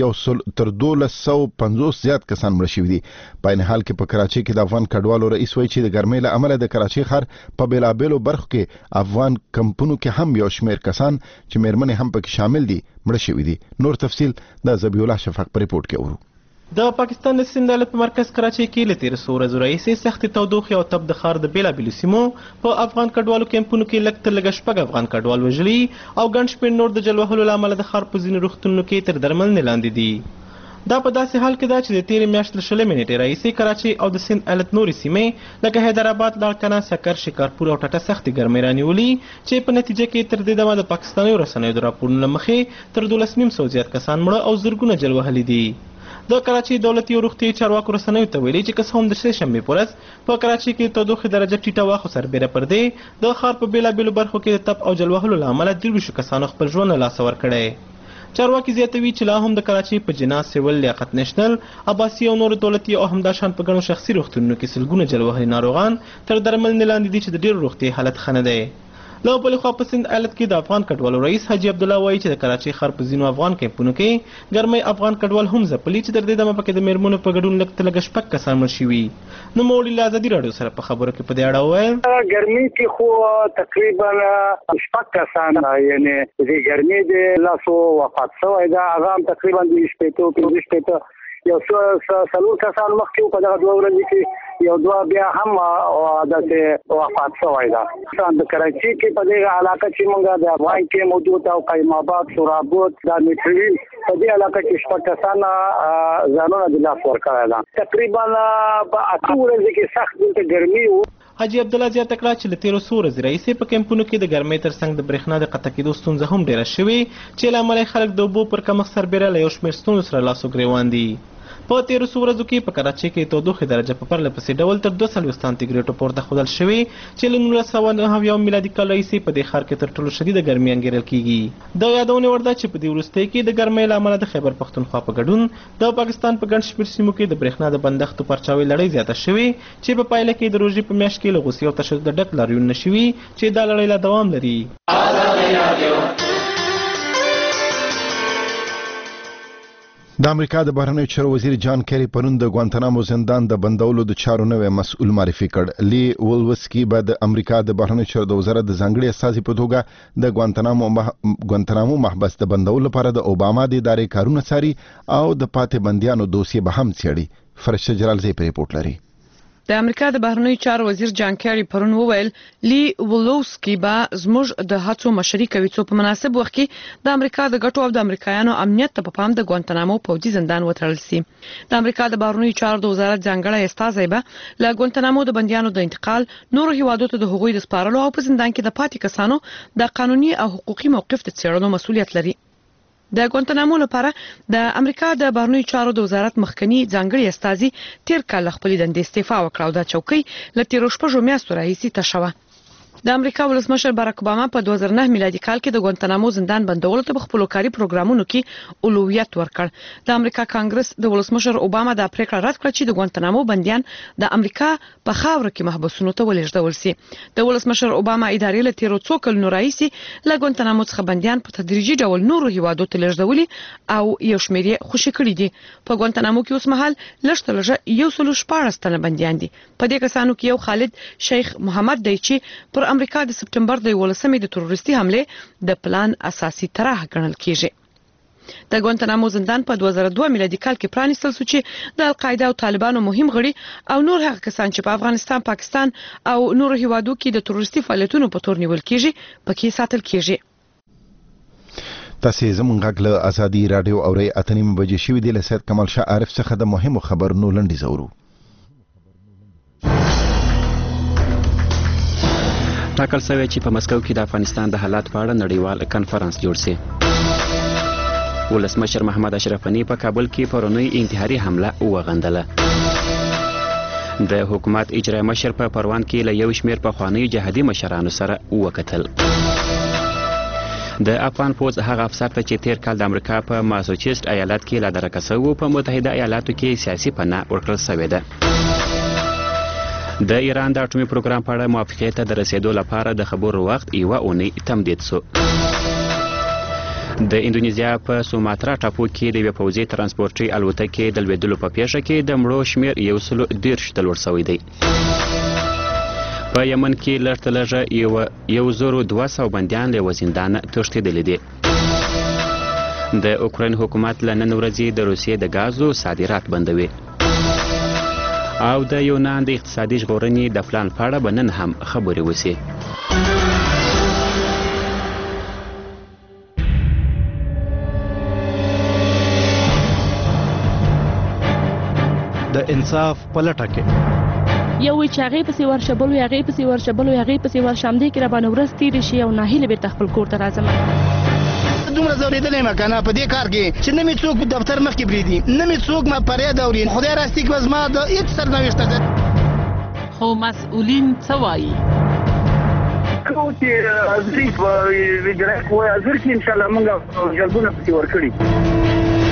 1250 زیات کسان مړه شوي دي. په عین حال کې په کراچۍ کې د افغان کډوالو رئیس وایي چې د ګرمۍ له امله د کراچۍ ښار په بیلابیلو برخو کې افغان کمپونو کې هم یو شمېر کسان چې میرمنې هم پکې شامل دي مړه شوي دي. نور تفصیل د ذبیح الله شفق په ریپورټ کې اورو. د پاکستان د سند ایالت په مرکز کراچۍ کې له 13 ورځو راهیسې سختې تودوخې او تپ د ښار د بیلابیلو سیمو په افغان کډوالو کیمپونو کې لږ تر لږه 6 افغان کډوال وژلي او ګڼ شمېر نور د جل وهلو له امله د ښار په ځینو روغتونونو کې تر درملنې لاندې دي. دا په داسې حال کې ده چې د تېرې میاشتې له 20 نیټې راهیسې کراچۍ او د سند ایالت نورې سیمې لکه حیدرآباد، لاړکنه، سکر، شکارپور او ټټه سختې ګرمۍ رانیولي چې په نتیجه کې تر دې دمه د پاکستاني رسنیو د راپورونو له مخې تر 12,500 زیات کسان مړه او زرګونه جل وهلي دي. د کراچۍ دولتي او روغتیایي چارواکو رسنیو ته ویلي چې که څه هم د سه شنبې په ورځ په کراچۍ کې تودوخې درجه ټیټه وه، خو سربیره پر دې د ښار په بیلابیلو برخو کې د تپ او جل وهلو له امله 23 کسانو خپل ژوند له لاسه ورکړی. چارواکي زیاتوي چې لا هم د کراچۍ په جنا، سیول، لیاقت نېشنل، عباسي او نورو دولتي او همداشان په ګڼو شخصي روغتونونو کې سلګونه جل وهلي ناروغان تر درملنې لاندې دي چې د ډېرو روغتیایي حالت ښه نه دی. له بلې خوا په سند ایالت کې د افغان کډوالو رئیس حاجي عبدالله وایي چې د کراچۍ ښار په ځینو افغان کیمپونو کې ګرمۍ افغان کډوال هم ځپلي چې تر دې دمه پکې د میرمنو په ګډون لږ تر لږه 6 کسان مړه شوي. نوموړي له ازادي راډیو سره په خبرو کې په دې اړه وویل ګرمۍ کې خو تقریبا 6 کسان یعنی د ګرمۍ د لاسو وفات شوی دا هغه هم تقریبا د 15 یو څلور کسان مخکې په دغه 2 ورځې کې یو دوه بیا هم داسې وفات شوی ده. د کراچۍ کې په دې علاقه چې موږ د افغان کې موجود او قیم آباد، سورابود، د میټرین په دې علاقه کې 6 کسان ځانونه د لاس ورکړل ده. تقریبا په 8 ورځې کې سخت دلته ګرمي و. حاجي عبدالله زیاته کړه چې له 13 ورځې راهیسې په کیمپونو کې د ګرمۍ ترڅنګ د برېښنا د قطع کېدو ستونزه هم ډېره شوې چې له امله خلک د اوبو پر کمښت سربیره له یو شمېر ستونزو سره لاس و ګرېوان دي. په 13 ورځو کې په کراچۍ کې تودوخې درجه په پرله پسې ډول تر 240 سانتیګریډو پورته ښودل شوې چې له 1990 میلادي کال راهیسې په دې ښار کې تر ټولو شدیده ګرمي انګېرل کېږي. د یادونې وړ ده چې په دې وروستیو کې د ګرمۍ له امله د خیبر پښتونخوا په ګډون د پاکستان په ګڼ شمېر سیمو کې د برېښنا د بندښتو پرچاوي لړۍ زیاته شوې چې په پایله کې د روژې په میاشت کې له غوسې او تشدد ډک لاریونونه شوي چې دا لړۍ لا دوام لري. د امریکا د بهرنیو چارو وزیر جان کیری پرون د ګوانتانامو زندان د بندولو د چارو نوی مسؤل معرفي کړ. لی ولوسکي به د امریکا د بهرنیو چارو د وزارت د ځانګړي استازي په توګه د ګوانتانامو محبس د بندولو لپاره د اوباما د ادارې کارونه څاري او د پاتې بندیانو دوسیې به هم څېړي. فرشته جلال زی په ریپورت لري. د امریکا د بهرنیو چارو وزیر جان کیری پرون وویل لی ولوسکي به زموږ د هڅو مشري کوي څو په مناسب وخت کې د امریکا د ګټو او د امریکایانو امنیت ته په پام د ګوانتانامو پوځي زندان وتړل سي. د امریکا د بهرنیو چارو د وزارت ځانګړی استازی به له ګوانتانامو د بندیانو د انتقال، نورو هیوادو ته د هغوی د سپارلو او په زندان کې د پاتې کسانو د قانوني او حقوقي موقف د څېړلو مسؤلیت لري. د ګوانتانامو لپاره د امریکا د بهرنیو چارو د وزارت مخکنی ځانګړي استازي تیر کال خپل دندې استعفا وکړه او د چوکۍ له 13 میاشتو راهیسې تشه وه. د امریکا ولسمشر باراک اوباما په 2009 میلادي کال کې د ګوانتانامو زندان بندولو ته په خپلو کاري پروګرامونو کې اولویت ورکړ. د امریکا کانګرس د ولسمشر اوباما د پریکړه رد کړه چې د ګوانتانامو بنديان د امریکا په خاوره کې محبسونو ته ولېږدول شي. د ولسمشر اوباما ادارې له تیرو څو کلونو راهیسې له ګوانتانامو څخه بنديان په تدریجي ډول نورو هیوادو ته لېږدولي او یو شمېر یې خوشي کړي دي. په ګوانتانامو کې اوس مهال لږ تر لږه 114 تنه بنديان دي. په دې کسانو کې یو خالد شیخ محمد دی چې پر امریکا د سپټمبر د 11مې د تروریستي حمله د پلان اساسي طرح ګڼل کیږي. د ګوانتانامو زندان په 2002 میلادي کال کې پرانیستل شو چې د القاعده او طالبانو مهم غړي او نور هغه کسان چې په افغانستان، پاکستان او نورو هیوادو کې د تروریستي فعالیتونو په تور نیول کیږي پکې ساتل کیږي. تاسو زموږ غږ له ازادي رادیو اوري اتنیم بجې شوې دی. له سید کمال شاه عارف څخه د مهمو خبرونو لنډیز اورو. ټاکل شوی چې په مسکو کې د افغانستان د حالات په اړه نړیوال کنفرانس جوړ شي. ولسمشر محمد اشرف غني په کابل کې پرونی انتحاري حمله وغندله. د حکومت اجرایي مشر په پروان کې له یو شمېر پخوانیو جهادي مشرانو سره وکتل. د افغان پوځ هغه افسر ته چې تیر کال د امریکا په ماساچوسټ ایالت کې لا درکه شوی په متحده ایالاتو کې سیاسي پناه ورکړل شوې ده. د ایران د اټومي پروګرام په اړه موافقې ته د رسیدو لپاره د خبرو وخت یوه اونۍ تمدید شو. د اندونیزیا په سوماترا ټاپو کې د یوې پوځي ترانسپورټي الوتکې د لوېدلو په پیښه کې د مړو شمېر 130 ته لوړ شوی دی. په یمن کې لږ تر لږه 1200 بندیان له زندانه تښتېدلي دي. د اوکراین حکومت له نن ورځې د روسیې د ګازو صادرات بندوي او د یونان د اقتصادي ژغورنې د پلان په اړه به نن هم خبرې وشي. د انصاف په لټه کې یو چې هغې پسې ورشه بل وي هغې پسې ورشه بل وي هغې پسې ورشه همدې کې راباندې ورځ تېرې شي او ناهیله بېرته خپل کور ته راځم. دومره ځورېدلی یم که نه په دې کار کې چې نه مې څوک دفتر مخکې پرېږدي نه مې څوک ما فریاد اوري. خدای راستي که زما د هېڅ سرنوشته ده. خو مسؤلین څه وایي؟ کوم چې حاضري په اجرایه قوه حاضر کړي انشاءالله موږ جلبونه پسې ورکړي.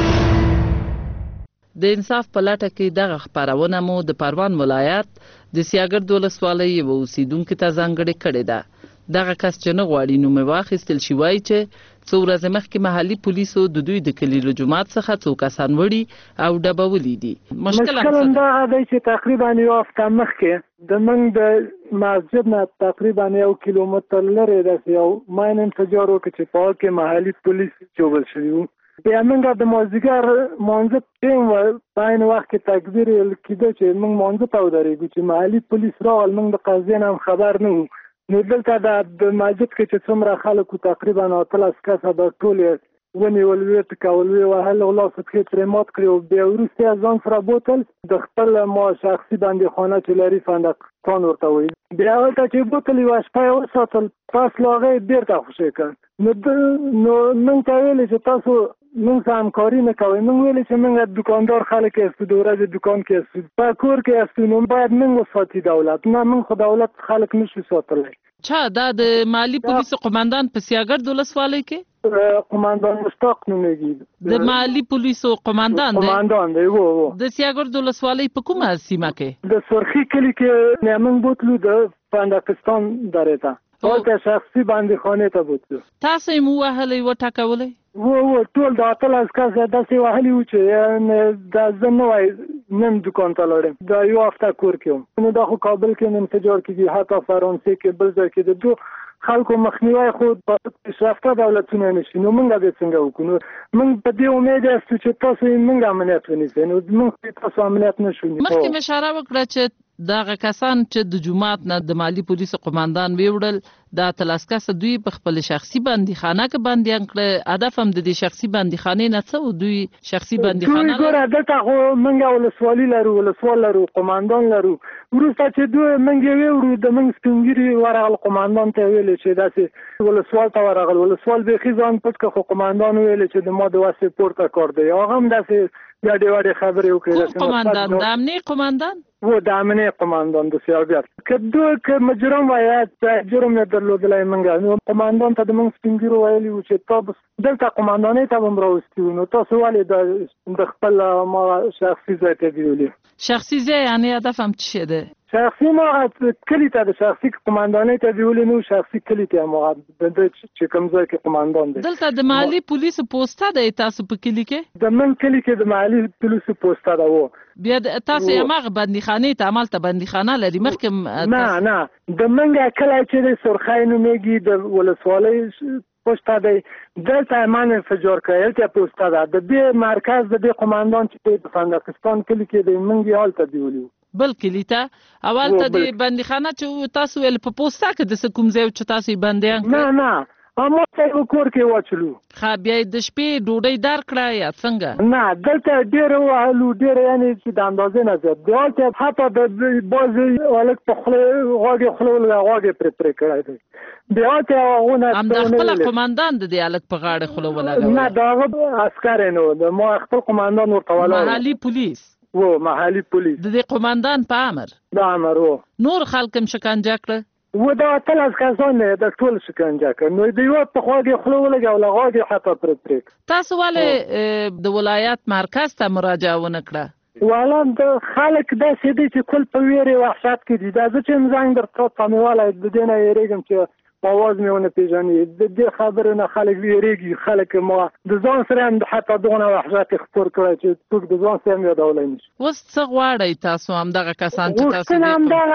د انصاف په لټه کې دغه خپرونه مو د پروان ولایت د سیاګرد ولسوالۍ یوه اوسیدونکي ته ځانګړې کړې ده. دغه کس چې نه غواړي نوم یې واخیستل شي وایي چې څو ورځې مخکې محلي پولیسو د دوی د کلي له جومات څخه څو کسان وړي او ډبولي دي. مشکل دا دی چې تقریبا یو هفته مخکې د موږ د مسجد نه تقریبا 1 کیلومتر لرې داسې یو ماین انفجار وکړ چې په هغه کې محلي پولیس چوبل شوي وو. بیا موږ د مازدیګر مانځه ټیم په عین وخت کې تکبیر ویل کېده چې موږ مانځه ته ودرېږو چې محلي پولیس راغلل. موږ د قضیې نه هم خبر نه وو. نو دلته د مسجد کې چې څومره خلک وو تقریبا 18 کسه دا ټول یې ونیول ویې ټکول ویې وهل او لاس پښې ترې مات کړي او بیا وروسته یې ځان سره بوتل د خپل ما شخصي بندیخانه چې لري فندقستان ورته وایي. بیا هلته چې بوتل یوه شپه یې وساتل پس له هغه یې بېرته خوشې کړ. نو موږ ته ویلې چې تاسو موږ سره همکاري نه کوئ. موږ ویلې چې موږ دوکاندار خلک یاستو د ورځې دوکان کې یاستو په کور کې یاستو نو باید موږ وساتي دولت. نه موږ خو دولت خلک نشو ساتلی. چا دا د مالي پولیسو قماندان په سیاګرد ولسوالۍ کې قماندان مشتاق نومېږي د مالي پولیسو قماندان دی وو د سیاګرد ولسوالۍ په کومه سیمه کې د سرخي کلي کې موږ بوتلو د فندقستان درې ته هلته شخصي بندیخانې ته بوتلو. تاسو یې ووهلی وټکولی؟ وو ټول د 18 کسه داسې وهلي وو چې دا زه نه وای نن دوکان ته لاړم دا یو هفته کور کې وم. نو دا خو کابل کې انفجار کېږي حتی فرانسې کې بل ځای کې د دو خلکو مخنیوی خو په پیشرفته دولتونه نشي. نو موږ به څنګه وکړو؟ موږ په دې امید یاستو چې تاسو موږ امنیت ونیسئ. نو موږ تاسو امنیت نشو نیسئ. مخکې مې اشاره وکړه چې دغه کسان چې د جومات نه د مالي پولیسو قماندان ویوړل دا تلاسکس دوی په خپل شخصي بندیخانه کې بندیان کړ. هدف هم د دې شخصي بندیخانې نه څه و؟ دوی شخصي بندیخانه ګوره دلته خو موږ ولسوالي لرو، ولسوال لرو، قماندان لرو. وروسته چې دوی موږ ویوړو د موږ سپینګیري ورغل قماندان ته ویل چې داسې ولسوال ته ورغل. ولسوال بیخي ځان پټ کړ، خو قماندان ویل چې د ما د واسې پورته کار دی. هغه هم داسې ډېرې خبرې وکړې. کوم قماندان؟ د امنیه قماندان و د امنیه قماندان د سیاګر که مجرم وایي جرم نه درلودلی موږ نو قماندان ته د موږ سپینګیرو ویلي وو چې تاسو دلته قماندانۍ ته هم راوستي وو، نو تاسو ولې د خپل ما شخصي ځای ته بیولي؟ شخصي ځای یعنې هدف هم څه شی دی؟ شخصي ما کلي ته د شخصي قماندانۍ ته بیولي نو شخصي کلي ته ما د چې کوم ځای کې قماندان دی. دلته د محلي پولیسو پوسټه دی تاسو په کلي کې؟ د من کلي کې د محلي پولیسو پوسټه ده. و بیا تاسو یې هغه بندیخانې ته عملته بندیخانه لري مخکې؟ نه د منګه کله چې د سرخای نومېږي د ولسوالۍ پوسټه دی دلته ایمان انفجار کړی ته پوسټه ده. د دې مرکز د دې قماندان چې د فندقستان کلي کې د منګي حال ته دیولي بل کلی ته اول ته د بندیخانه چې تاسو ول په پوسټه کې د کوم ځای چې تاسو بندیان نه اما څنګه کور کې واچلو؟ خا بیا د شپې ډوډۍ درکړه یا څنګه؟ نه دلته ډېر وهلو ډېر یعنی چې د اندازې نه زیات دی. هلته حتی د بعضې هلک په خوله غوږې خوله غوږې پرې کړی دی. بیا هلته هغونه همدا خپل قماندان د دې هلک په غاړې خوله ولګوله؟ نه د هغه عسکر نو د ما خپل قماندان ورته ولاړ محلي پولیس و محلي پولیس د دې قماندان په امر د امر و نور خلک هم شکنجه کړه و دا تل کسان د ټول شکنجه کړ. نو د یو په خواږه خلو ولګول غاږه حتی پرې تاسو ولې د ولایت مرکز ته مراجعه ونه کړه؟ والا د خلک دا سیدي چې کل په ویری وحشت کې دي. دا چې زنګ درته پامواله د دینه یریږم چې اواز مې ونه پیژني. د دې خبرو نه خلک ویریږي. خلک ما د ځان سره هم حتی دغه وحشت خپور کړی چې څوک د ځان سره یادولای نشي. اوس څه غواړئ تاسو همدغه کسان چې تاسو غوښتنه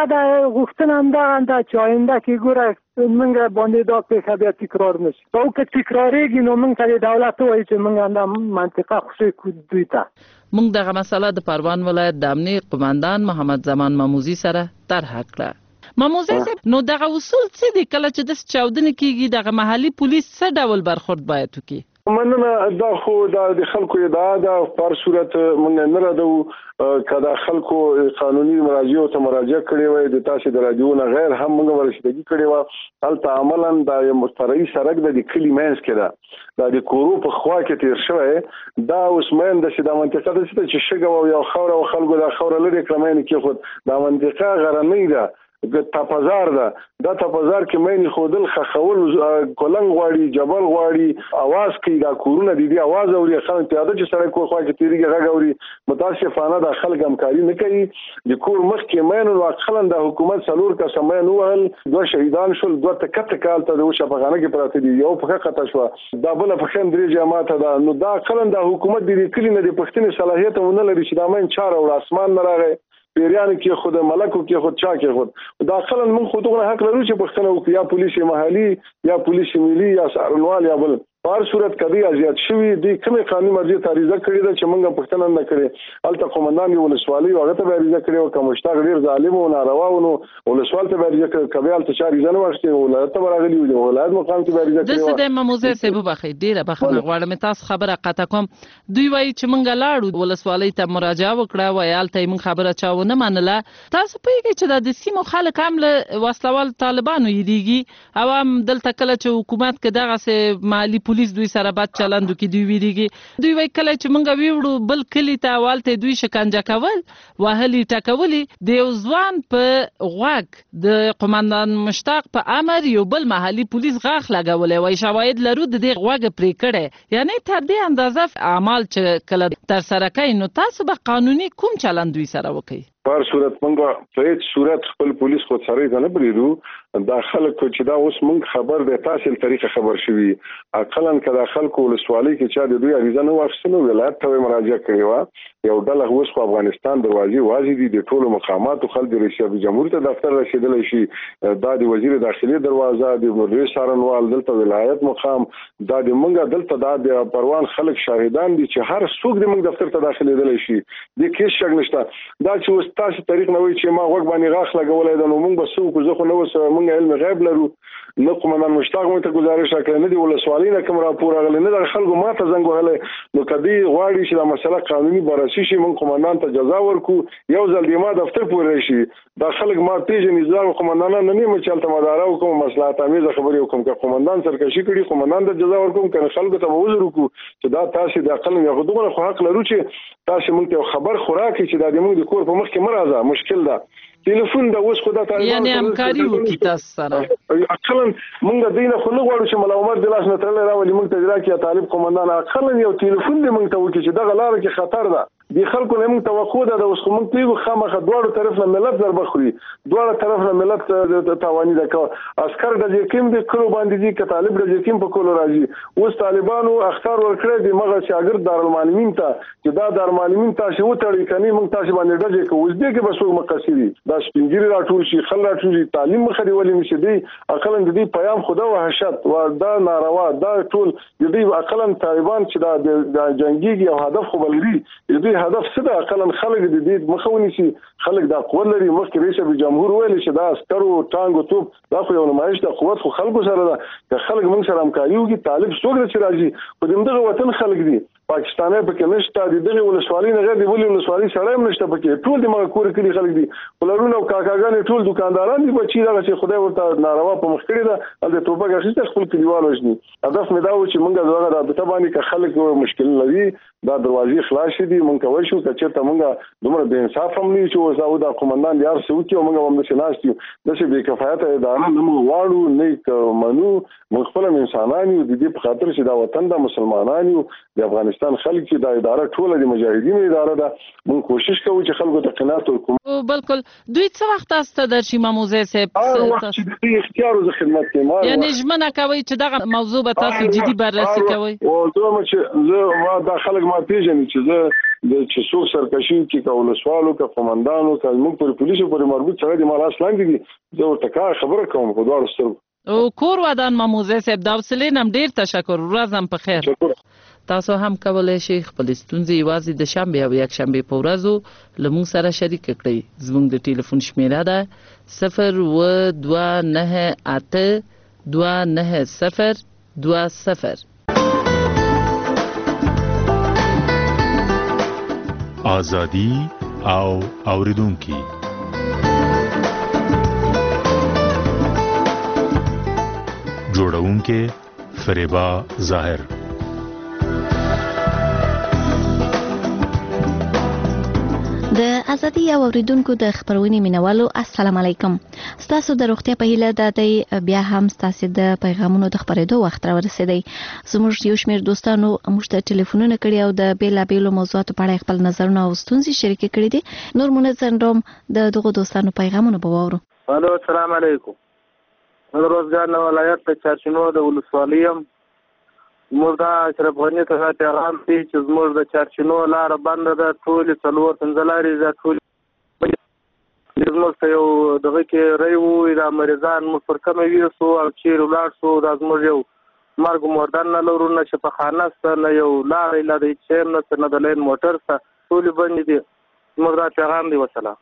همدغه ده چې آینده کې ګوره موږ باندې دا پیښه بیا تکرار نشي. او که تکراریږي نو موږ ته دولت وایي چې موږ هم منطقه خوشي کړو دوی ته. موږ دغه مسله د پروان ولایت د امنیه قماندان محمد زمان ماموزي سره طرح کړه. ماموزي صاحب نو دغه اصول څه دي کله چې د چاودنې کیږي دغه محلي پولیس څه ډول برخورد باید وکړي؟ مننه. دا خو د خلکو ادعا ده په صورت موږ نه راځو کدا خلکو قانوني مراجعه ته مراجعه کړې وای د تاسو د راجعو نه غیر هم موږ ورشتګي کړې و البته عملاً د مسترعي سرک د کلی مینس کې ده د کورو په خوا کې تیر شوی دا اوس مېن د شیدا منطقه د چې شګه او یو خوره او خلکو د خوره لري کړمین کې خود د منطقه غرنۍ ده تپزار ده. دا تپزار کې مېنی خودل خخول کولنګ غواړي جبل غواړي आवाज کوي دا کورونه دي आवाज اوري خلک پیاده چې سره کوه خوا کې تیریږي غږ اوري متاسفانه د خلک همکاري نه کوي. د کور مخ کې مېنو واخلن د حکومت سلور کا سمې نو ول دوه شهیدان شول دوه تکته کال ته د شپغانه کې پراته دي یو په خطه شو دا بل په خند درې جماعت ده. نو دا خلن د حکومت د کلی نه د پښتني صلاحیت ونه لري چې دا مېن چاره او اسمان نه راغی پیریان کې خود ملکو کې خود چا کې خود داخلا من خودونه حق لرو چې پښتنه او یا پولیس محلي یا پولیس ملي یا سارنوال یا بل په صورت کدی ازیات شوی دی کومه قانوني مرجع تاریخ کړی دا چې موږ پښتنه نه کړی الته قومندان ولسوالي هغه ته ریزه کړی او کومشتاق ډیر ظالم او ناروا و نو ولسوال ته ریزه کړی کبیال ته چاري ځنه ورشته ولایت ته راغلی و ولایت مقام ته ریزه کړی د سده مموزه سبب بخې ډیره بخښنه غواړم تاسو خبره قطع کوم. دوی وایي چې موږ لاړو ولسوالي ته مراجعه وکړه ویل ته موږ خبره چاونه منله. تاسو پوهیږئ چې د سیمو خلک هم له وسلوال طالبانو یریږي او هم دلته کله چې حکومت کې دغه مالی پولیس دوی سره بد چلندو کې دوی ویریږي. دوی وایي کله چې موږ ویوړو بل کلی ته والته دوی شکنجه کول وهلي ټکولي د یو ځوان په غوږ د قومندان مشتاق په امر یو بل محلي پولیس غاښ لګولې وای شواهد لرو د دې غوږ پرې کړي یعنی تر دې اندازه اعمال چې کله تر سره کوي نو تاسو به قانوني کوم چلند دوی سره وکړي؟ په صورت موږ په هیڅ صورت خپل پولیس خو سره نه بریدو دا خلکو چې دا اوس موږ خبر د تاسو طریقه خبر شوي اقلن کدا خلکو ولسوالۍ کې چې د دوی اړیزه نه واخیستنو ولایت ته مراجعه کړې و یو ډله اوس په افغانستان دروازې واځي دي د ټولو مقاماتو خلک د رئیس جمهور ته دفتر رسیدلی شي دا د وزیر داخلي دروازه د مدیر سارنوال دلته ولایت مقام دا د موږ دلته د پروان خلک شاهدان دي چې هر څوک د موږ دفتر ته داخليدلی شي د کیس شګ نشته دا چې تاسو طریق نه وي چې ما وګ باندې غاښ لګولای دا نو موږ به څوک زه خو نو موږ علم غیب لرو نه قومندان مشتاق مو ته گزارش راکړه، نه دی ولسوالۍ نه کوم راپور راغلی، نه د خلکو ماته زنګ وهلی. نو کدی غواړي چې دا مسله قانوني بررسي شي، موږ قومندان ته جزا ورکو، یو ځل دی ما دفتر پورې راشي. دا خلک ما پیژني، ځل قومندانان نه نیم چلته مداره وکم، مصلحت امیزه خبرې وکم که قومندان سرکشي کړي قومندان ته جزا ورکوم، کنه خلکو ته وزر وکړو چې دا تاسو د عقل نه غوډونه خو حق لرو چې تاسو موږ ته خبر خوراکي چې دا د موږ د کور په مخ کې مرزه مشکل ده. ټلیفون دا اوس خو دا یعنی همکاري وکړي تاسو سره. اقلا موږ دینه خو نه غواړو چې ملا عمر د لاس نه ترلې راولي موږ ته راکې طالب قومندان اقلا یو ټلیفون دې موږ ته وکړي چې دا غلاره کې خطر ده. دی خلکو نه موږ توقع ده د اوس خو موږ پیغو خامخه دواړو طرف نه ملت ضربه خوري، دواړو طرف نه ملت تاواني ده. که عسكر د یقین د کلو باندې دي، که طالب د یقین په کولو راځي. اوس طالبانو اختار ورکړی دی مغه شاګرد دارالمعلمین ته چې دا دارالمعلمین تاسو وتړي کني موږ تاسو باندې ډجه کوو. اوس دې کې بس وګ مقصدي دا سپینګری راټول شي، خل راټول شي، تعلیم مخه دی ولې نشي دی. عقلاً د دې پیغام خدا وحشت و دا ناروا دا ټول د دې عقلاً طالبان چې دا جنگي او هدف خو بلري، دې هدف څه ده؟ عقلاً خلک د دې مخاوني شي، خلک دا قوت لري. مخکې رئیس جمهور ویل چې دا عسکرو ټانګو توپ دا خو یو نمایش د قوت خو خلکو سره ده. که خلک موږ سره همکاري وکړي، طالب څوک دی چې راځي؟ خو دغه وطن خلک دي، پاکستاني پکې نشته، د دغه ولسوالۍ نه غیر دی ولې ولسوالۍ سره هم نشته پکې، ټول د مګ کور کې خلک دي، ولرونه او کاکاګان ټول دکانداران دي، بچی دا چې خدای ورته ناروا په مخ کړی ده د توپک اخیسته خپل کلیوال وژني. هدف مې دا و چې موږ دغه رابطه باندې که خلک مشکل لري دا دروازې خلاص دي موږ کوی شو چې ته موږ دومره بے انصاف هم نه چې وساو دا قومندان یار څه وکي او موږ هم نشي ناشتي دغه بے کفایت اداره نه مو واړو نه منو موږ خپل انسانان یو د دې په خاطر چې دا وطن د مسلمانانو یو د افغانستان خلک چې دا اداره ټول د مجاهدینو اداره ده موږ کوشش کوو چې خلکو ته قناعت ورکړو. بالکل دوی څه وخت است در شي ماموزه صاحب وخت چې د اختیار او خدمت کې ما یعنی ژمنه کوي چې دغه موضوع به تاسو جدي بررسي کوئ او زه ما دا خلک ما پیژني چې زه د چې څوک سرکشي کې کول سوالو کا قومندانو کا موږ پر پولیسو پر مربوط سره د مال اصلان دي زه ورته خبره کوم په دوه سترګو او کور ودان ماموزه صاحب دا وسلې نم ډیر تشکر ورځم په خیر. تاسو هم کولای شئ خپل ستونزې یوازې د شنبه او یک شنبه په ورځو له موږ سره شریک کړئ. زموږ د ټلیفون شمیره ده 029829020. آزادی او اوریدونکي جوړونکې فریبا ظاهر. د ازادي او اوریدونکو د خبرونې مینوالو السلام علیکم. ستاسو د روغتیا په هیله د بیا هم ستاسو د پیغامونو د خبرېدو وخت را ورسېدی. زموږ یو شمېر دوستانو موږ ته ټلیفونونه کړي او د بیلابېلو موضوعاتو په اړه خپل نظرونه او ستونزې شریک کړي دي. نور منځ روم د دغه دوستانو پیغامونه به واورو. الو السلام علیکم. د روزګار ولایت د چارشنو د ولسوالۍ موږ دا اشرف غنی ته پیغام دی چې زموږ د چارشنو لار بند ده ټول څلور تنزلاري ز ټول زموږ ته یو دغه کې ریو د مریضان مفرکم ویرسو او چیر ولار سو د زموږ یو مرګ مردان نه لورو نه شفخانه سره یو لار اله د چیم نه د لین موټر سره ټول باندې دي موږ دا پیغام دی وسلام.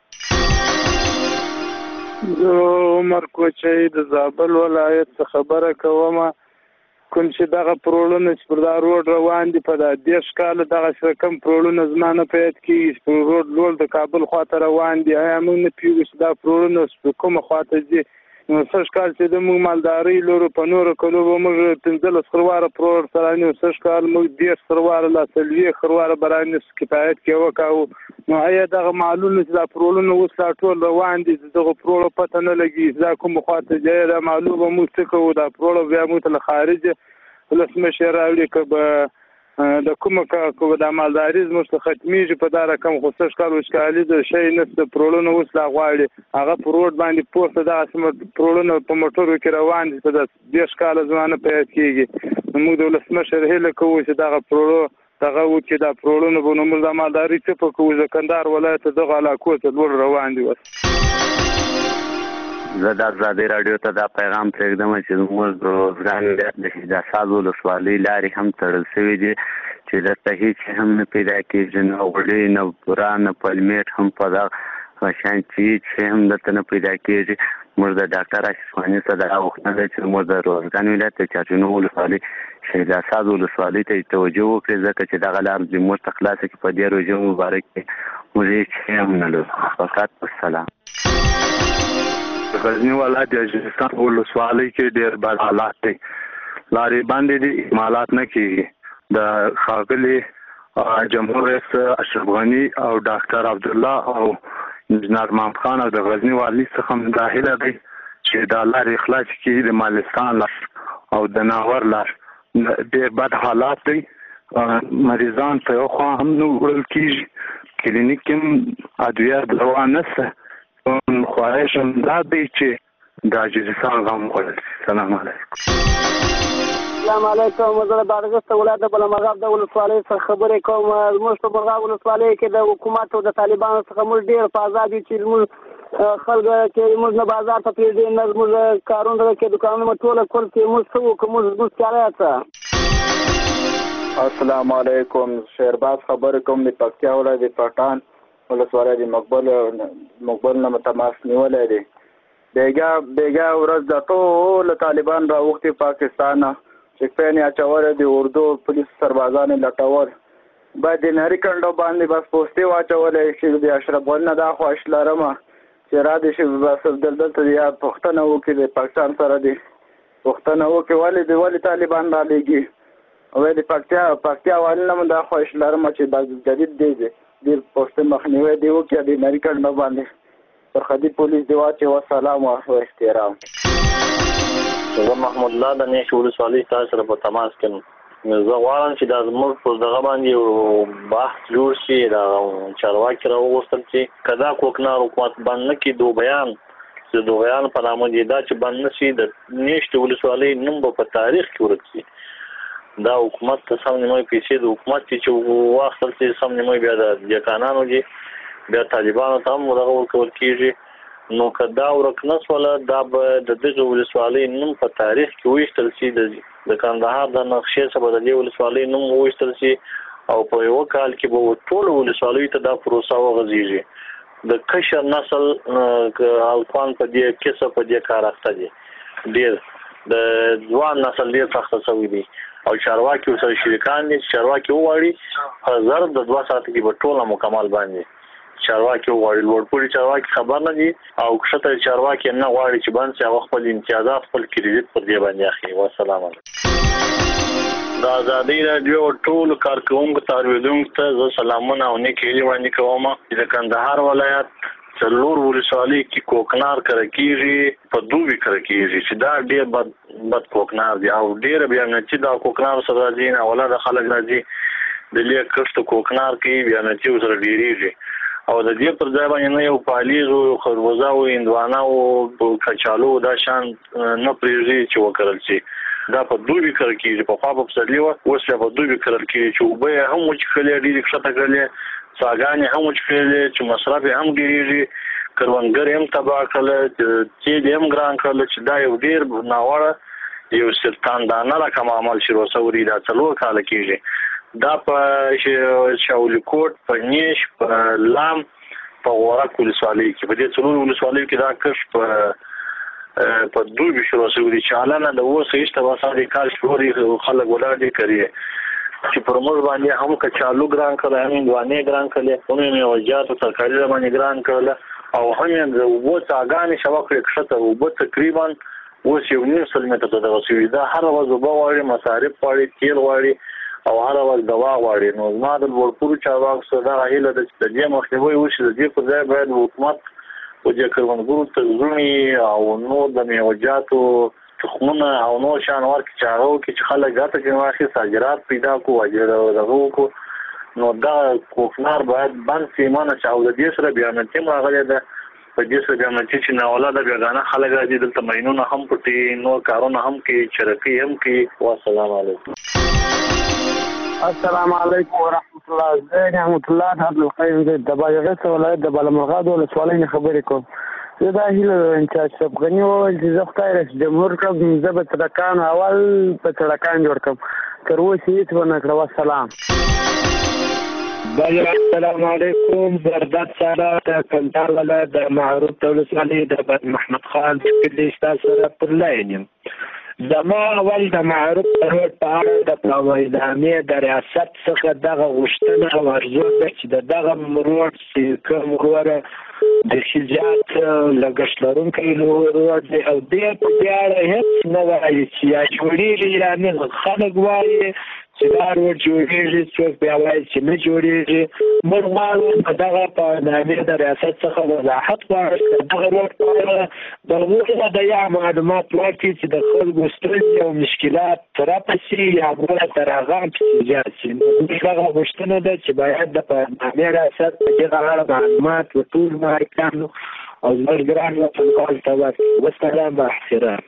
عمر کوچي د زابل ولایت خبره کومه کوم چې دغه پرولونه چې پر دا روډ روان دي په د 10 کال دغه کم پرولونه زمانه پیدا کیږي په روډ لول د کابل خواته روان دي موږ نه پیږو چې دا پرولونه کومه خواته دي نو څه کال چې د موږ مالداري لورو په نور کلو موږ 15 خرواره پرور سره نو څه کال موږ 10 خرواره لا سلوي خرواره برانس کفایت کې وکاو نو آیا دغه معلومه چې دا پرولونه اوس لا ټول روان دي دغه پرول پته نه لګي دا کوم خواته دی دا معلومه موږ څه کوو دا پرول بیا موږ له خارج ولسمه شراوړي کبه د کومه کو د مالداري زموږ ختميږي په دا رقم خو څه کال وشکالي د شي نس پرولونه اوس لا غواړي هغه پروډ باندې پورته د اسمه پرولونه په موټرو کې روان دي په 10 کال زمانه پیدا کیږي موږ د ولسمه شرهله کوو چې دا پرولو دغه و چې دا پرولونه په نوم د مالداري څخه په کوو ځکندار ولایت دغه علاقو ته ور روان دي. زه د ازادي رادیو ته دا پیغام پرېږدم چې موږ د روزګان د شیداساز ولسوالۍ لارې هم تړل شوي دي چې دلته هېڅ هم نه پیدا کېږي نه غوړي نه بوره نه پلمېټ هم په دغه شان چې هم دلته نه پیدا کېږي موږ د ډاکټر اشرف غني څخه دا غوښتنه ده چې موږ د روزګان ولایت د چارچونو ولسوالۍ شهید اسعد ولسوالۍ ته توجه وکړي ځکه چې دغه لار زموږ ته خلاصه کړي. په دې روژه مبارک کې موږ هیڅ هم نه لرو. فقط والسلام. غزنی ولایت د اجرستان ولسوالۍ کې ډېر بد حالات دي. لارې باندې دي اکمالات نه کېږي. د ښاغلي جمهور رئیس اشرف غني او ډاکټر عبدالله او انجنیر محمد خان او د غزنی والي څخه دا هیله دی چې دا لارې خلاص کړي. د مالستان لار او د ناور لار ډېر بد حالات دی. مریضان په یو خوا هم نه وړل کېږي. کلینیک کې هم ادویه دوا نشته. خواهش هم دا دی چې د اجرستان غم وخوړل شي. سلام علیکم. السلام علیکم. زه د بادغیس ولایت د بلمرغاب د ولسوالۍ څخه خبرې کوم. زموږ په بلمرغاب ولسوالۍ کې د حکومت او د طالبانو څخه موږ ډېر په ازاد یو چې موږ خلک چې موږ نه بازار ته پرېږدي نه زموږ کارونه کې دوکانونه مو ټوله کول چې موږ څه وکړو موږ تیاری څه. السلام علیکم. شهرباز خبرې کوم د پکتیا ولایت د پټان ولسوالۍ د مقبل نه تماس نیولی دی. بیګا ورځ د ټول طالبان راوختي پاکستان چې پېنې اچول د اردو پولیس سربازانو لټول باید د نهري کنډو باندې بس پوستې واچولی چې د اشرف غني نه دا خواهش لرم چې را دې شي بس دلته یا پوښتنه وکړي د پاکستان سره دې پوښتنه وکړي ولې طالبان رالېږي او د پکتیا والي نه دا خواهش لرم چې بس جدید دی د پوستې مخنیوی دی وکړي د نهري کنډو باندې سرحدي پولیس دی واچوي. سلام او احترام. زه محمود الله د نیش ولسوالۍ تاسو سره په تماس کې یم. زه غواړم چې دا زموږ په دغه باندې یو بحث جوړ شي. دا چارواکي راوغوښتل چې که دا کوکنار حکومت بند نه کړي دوبیان چې دوبیان په نامه دي دا چې بند نه شي د نیش ولسوالۍ نوم به په تاریخ کې ورک شي. دا حکومت ته سم نیمه پیسې د حکومت چې واخیستل چې سم نیمه بیا د جکانانو دي بیا طالبانو ته هم دغه ورکول کېږي. نو که دا ورک نه شوله دا به د دغه ولسوالۍ نوم په تاریخ کې وویشتل شي. د کندهار د نقشې څخه به د دې ولسوالۍ نوم وویشتل شي او په یوه کال کې به ټولو ولسوالیو ته دا پروسه وغځېږي. د کشر نسل هلکان په دې کسب په دې کار اخته دي. ډېر د ځوان نسل ډېر سخته شوي دي او چارواکي ورسره شریکان دي. چارواکي وغواړي په ضرب د 2 ساعته کې به ټوله مکمل باندې چارواکي وغواړي. لوړپوړي چارواکي خبر نه دي او کښته چارواکي نه غواړي چې باندې هغه خپل امتیازات خپل کریډټ پر دې باندې اخلي. والسلام علیکم. د ازادي رادیو ټول کارکونکو تاریدونکو ته زه سلامونه او نیک هیلې وړاندې کوم. د کندهار ولایت څلور ولسوالۍ کې کوکنار کړه کېږي په دوبي کړه کېږي چې دا ډېر بد کوکنار دی او ډېر بیا نه چې دا کوکنار سره راځي نه ولا د خلک راځي د لیک کښت کوکنار کې بیا نه چې سره ډېریږي او د دې پر ځای باندې نه یو پالیز او خربوزه او هندوانه او کچالو دا شان نه پریږدي چې وکړل شي. دا په دوبي کړه کېږي. په خوا په پسرلي وه اوس بیا په دوبي کړل کېږي چې اوبه یې هم وچښلې ډېرې کښته کړلې څاګانې هم وچښلې چې مصرف یې هم ډېرېږي کروندګر یې هم تباه کړله تیل یې هم ګران کړله چې دا یو ډېر ناوړه یو سرطاندانه رقم عمل شروع شوی دا 4 کاله کېږي. دا په شاولي کوټ په نیش په لام په غورک ولسوالۍ کې په دې 4 ولسوالیو کې دا کښت په دوبي شروع شوی دی چې حالا نه د اوس هیڅ تباسادي کال شوري خلک ولاړ دي کوي چې پر موږ باندې هم کچالو ګران کړل هم هندوانې ګران کړل هم میوه‌جات او ترکاري باندې ګران کړل او هم د اوبو څاګانې شوکړې کښته اوبه تقریبا اوس 1.5 متره ته دغه شوي دا هر ورځ اوبه غواړي مصارف غواړي تیل غواړي او هر ورځ دوا غواړي. نو زما د لوړپوړو چارواکو سره دغه هیله ده چې د دې مخنیوی وشي. د دې پر ځای باید حکومت په دې کروندګرو ته زړونې او نور د میوه‌جاتو تخمونه او نور شیان ورکړي چې هغه وکړي چې خلک ګټه ترې واخلي صادرات پیدا کړو دغه وکړو. نو دا کوکنار باید بند شي منع شي او د دې سره بیاناتي هم راغلی ده په دې سره بیاناتي چې ناولاده بیګانه خلک راځي دلته ماینونه هم پټي نور کارونه هم کوي چرکۍ هم کوي. والسلام علیکم. السلام علیکم ورحمت الله. زه نعمت الله عبدالقیوم د بادغیس ولایت د بلمرغاب ولسوالۍ نه خبرې کوم. زه دا هیله لرم چې اشرف غني وویل چې زه خدای رئیس جمهور کړم زه به سړکان اول په سړکان جوړ کړم تر اوسه هېڅ ونه کړه. والسلام. السلام علیکم. زرداد سارا د کندهار ولایت د معروف ولسوالۍ د محمد خان کلی ستاسو سره پر لاین یم. زما اول د معروف روډ په اړه د پروایدامې د ریاست څخه دغه غوښتنه او ارزو ده چې دغه روډ چې کوم وروره د خجات لګښت لرونکی روډ دی او دې په دې اړه هېڅ نه وایي چې یا جوړېږي یا نه. خلک وایي چې دا روډ جوړېږي، څوک بیا وایي چې نه جوړېږي. موږ غواړو په دغه پروایدامې د ریاست څخه وضاحت غواړو چې دغه روډ په اړه د هغوی د یا معلومات ورکړي چې د خلکو ستونزې او مشکلات راپسې یا بله تر هغه پسې زیات شي. موږ دغه غوښتنه ده چې باید د پروایدامې ریاست په دغه اړه معلومات له ټولو مالکانو او زموږ ګران وطنوالو ته ورکړي. والسلام با احترام.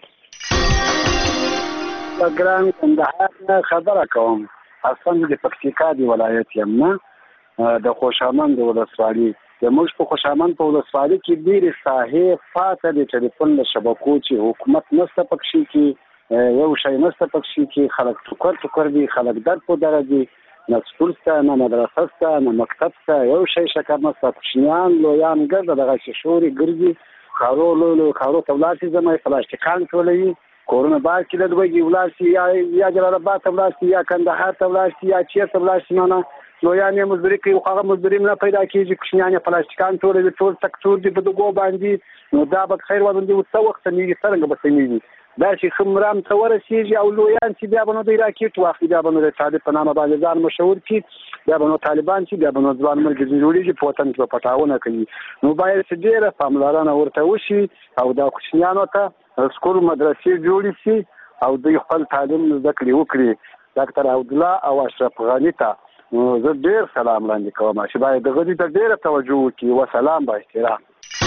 ګران کندهار نه خبره کوم. اصلا د پکتیکا دی ولایت یم نه د خوشامند ولسوالۍ. زموږ په خوشامند په ولسوالۍ کې ډېرې ساحې پاته د ټلیفون د شبکو چې حکومت نشته پکښې کې یو شی نشته پکښې کې. خلک ټوکر دي، خلک درد په دره دي، نه سکول شته، نه مدرسه شته، نه مکتب شته، یو شی شکر نشته. کوچنیان لویان ګرده دغسې شورې ګرځي. کارو لوی کارو ته ولاړ شي، زما یې پلاستیکان ټولوي. کورونه باید کې له لوږې ولاړ شي، یا جلال آباد ته ولاړ شي، یا کندهار ته ولاړ شي، یا چېرته ولاړ شي. نه لویان یې مزدوري کوي، خو هغه مزدوري نه پیدا کېږي. کوچنیان یې پلاستیکان ټولوي، ټول سکتور دي په دغو باندې. نو دا به خیر وبندي څه وخت سمېږي، څرنګه به سمېږي. دا چې ښه مرام ته ورسېږي او لویان چې بیا به نو دوی راکېټ واخلي، بیا به نو د طالب په نامه باندې ځان مشهور کړي، بیا به نو طالبان چې بیا به نو ځوان ملګري جوړېږي، په وطن کې به پټاونه کوي. نو باید چې ډېره پاملرنه ورته وشي او دا کوچنیانو ته سکول مدرسې جوړې شي او دوی خپل تعلیم زده کړې وکړي. ډاکټر عبدالله او اشرف غني ته زه ډېر سلام وړاندې کوم چې باید دغه دې ته ډېره توجه وکړي. وسلام با احترام.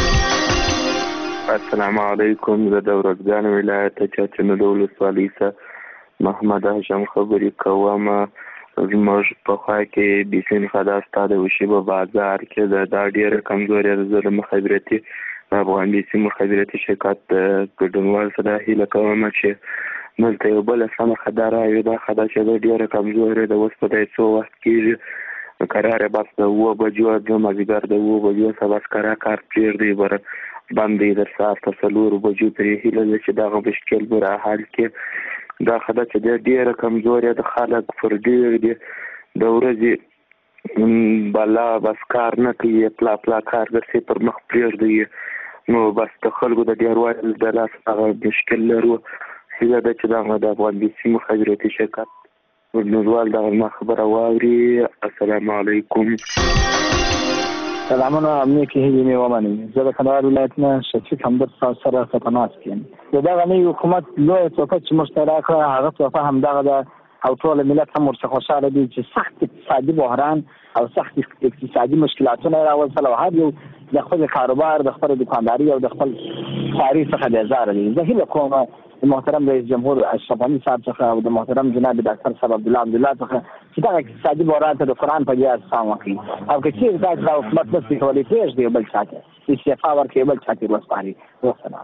السلام علیکم. زه د ورځګان ولایت چاچنو ولسوالۍ څخه محمد هاشم خبرې کوم. زموږ په خوا کې بیسین خدا ستا د وشي په بازار کې دا ډېره کمزوري ده. زه د مخابراتي افغان بیسي مخابراتي شرکت ګډونوال سره هیله کوم چې دلته یو بله سمه خدا راوي. دا خدا چې ده ډېره کمزورې ده. اوس په دی څو وخت کېږي قرار بس د 7 بجو د مازدیګر د 7 بجو سبا سکاره کار پرېږدي بر بند دی در ساعت 4 بجو پرې هیله ده چې دغه مشکل به را حل کړي. دا خدا چې ده ډېره کمزورې ده. خلک پر ډېر دي د ورځې بلا بس کار نه کوي، پلا کار درسې پر مخ پرېږدي. نو بس د خلکو د ډېروالي د لاس هغه مشکل لرو. هیله ده چې دغه د افغان بیسي مخابراتي شرکت ګډونوال دغه ما خبره واوري. السلام علیکم. سلامونه. نیکې هیلې مې ومنئ. زه د کندهار ولایت نه شفیق همدرد تاسو سره په تماس کې یم. د دغه نوي حکومت لویه تحفه چې موږ ته راکړه هغه تحفه همدغه ده او ټول ملت هم ورڅخه خوشحاله دي چې سخت اقتصادي بحران او سخت اقتصادي مشکلاتونه یې راوستل او هر یو د خپل کاروبار د خپل دکانداري او د خپل کاري څخه بیزاره دي. زه هیله کوم د محترم رئیس جمهور اشرف غني صاحب څخه او د محترم جناب ډاکټر صاحب عبدالله څخه چې دغه اقتصادي بحران ته د قرآن په ډیاس پام وکړي او که چیرې داسې دا حکومت نشي کولی پرېږدي بل چا ته استعفا ورکړي، بل چا ته وسپاري. والسلام.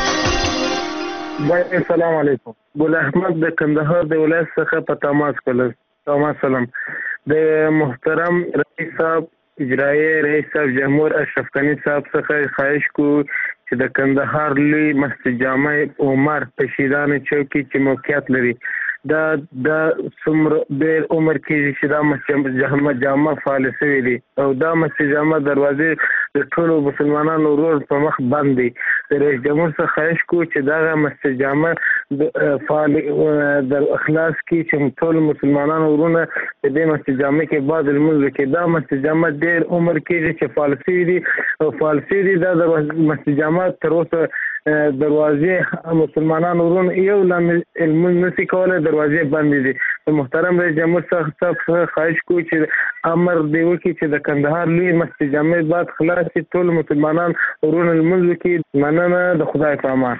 السلام علیکم. ګل احمد د کندهار د ولایت څخه په تماس کولم. سلام. د محترم رئیس صاحب اجرائیه رئیس صاحب جمهور اشرف غني صاحب څخه خواهش کو چې د کندهار لوی مسجد جامع عمر په شیران چوک کې چې موقعیت لري دا څومره ډېر عمر کېږي چې دا مسجد جامع فعال شوی دی او دا مسجد جامع دروازې د ټولو مسلمانانو ورور په مخ بند دي. د رئیس جمهور څخه خواهش کو چې دغه مسجد جامع فعال در اخلاص کې چې ټول مسلمانانو ورونه په دې مسجد جامع کې بعد المنځ کې دا مسجد جامع ډېر عمر کېږي چې فعال شوی دی او فعال شوی دی. دا د مسجد جامع تر اوسه دروازې مسلمانانو ورون یو لمونځ نشي کولی، دروازې بندې دي. د محترم رئیس جمهور څخه خواهش کوو چې امر دی وکړي چې د کندهار لوی مسجد جامع باید خلاص شي، ټول مسلمانان ورونه لمونځ وکړي. مننه. د خدای په امان.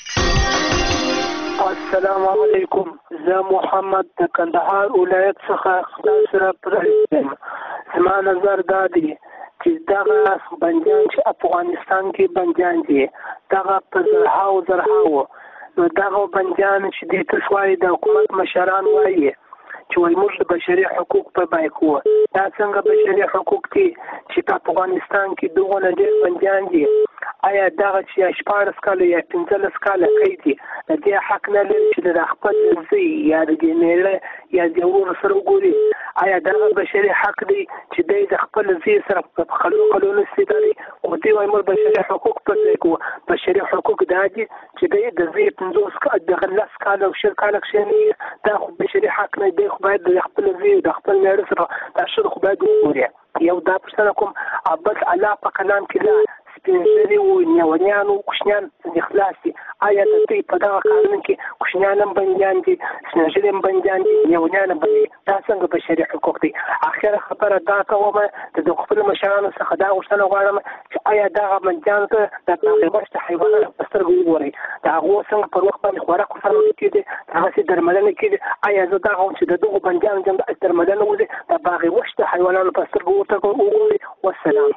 السلام علیکم. زه محمد د کندهار ولایت څخه سره پرېږدم. زما نظر دا دی چې دغه بندیان چې افغانستان کې بندیان دي دغه په زرهاو نو دغه بندیان چې دې تاسو وايي د حکومت مشران وايي چې وایي موږ د بشري حقوق په بای کوو. دا څنګه بشري حقوق دي چې په افغانستان کې دغونه ډېر بندیان دي؟ آیا دغه چې 14 کاله یا 15 کاله قید دي د دې حق نه لري چې د خپل ځای یا د میړه یا د ورور سره وګوري؟ آیا دغه بشري حق دی چې د خپل ځای سره په خلکو نستداري او دوی وايي موږ بشري حقوق په ځای کوو؟ بشري حقوق دا دي چې د ځای 15 کاله او 10 کاله کښېني، دا خو بشري حق نه دی، خو باید د خپل ځای د خپل میړه سره دا شی خو باید وګوري. یو دا پوښتنه کوم بس الله په کلام کې لا سپینږیري و نیونیانو کوچنیان د خلاص دي، آیا د دوی په دغه قانون کې کوچنیان هم بندیان دي، سپینږیري هم بندیان دي، نیونیان هم بندي؟ دا څنګه بشري حقوق دي؟ اخره خبره دا کوم د خپل مشرانو څخه دا غوښتنه غواړم چې آیا دغه بندیانو ته د هغې وحشته حیوانات په سترګو وګورئ، د هغو څنګه پر وخت باندې خوراک ورسره کېږي، هغسې درملنه کېږي. آیا زه دا غواړم چې د دغو بندیانو چې درملنه وکړي د هغې وحشته حیوانانو په سترګو ورته وګوري. والسلام.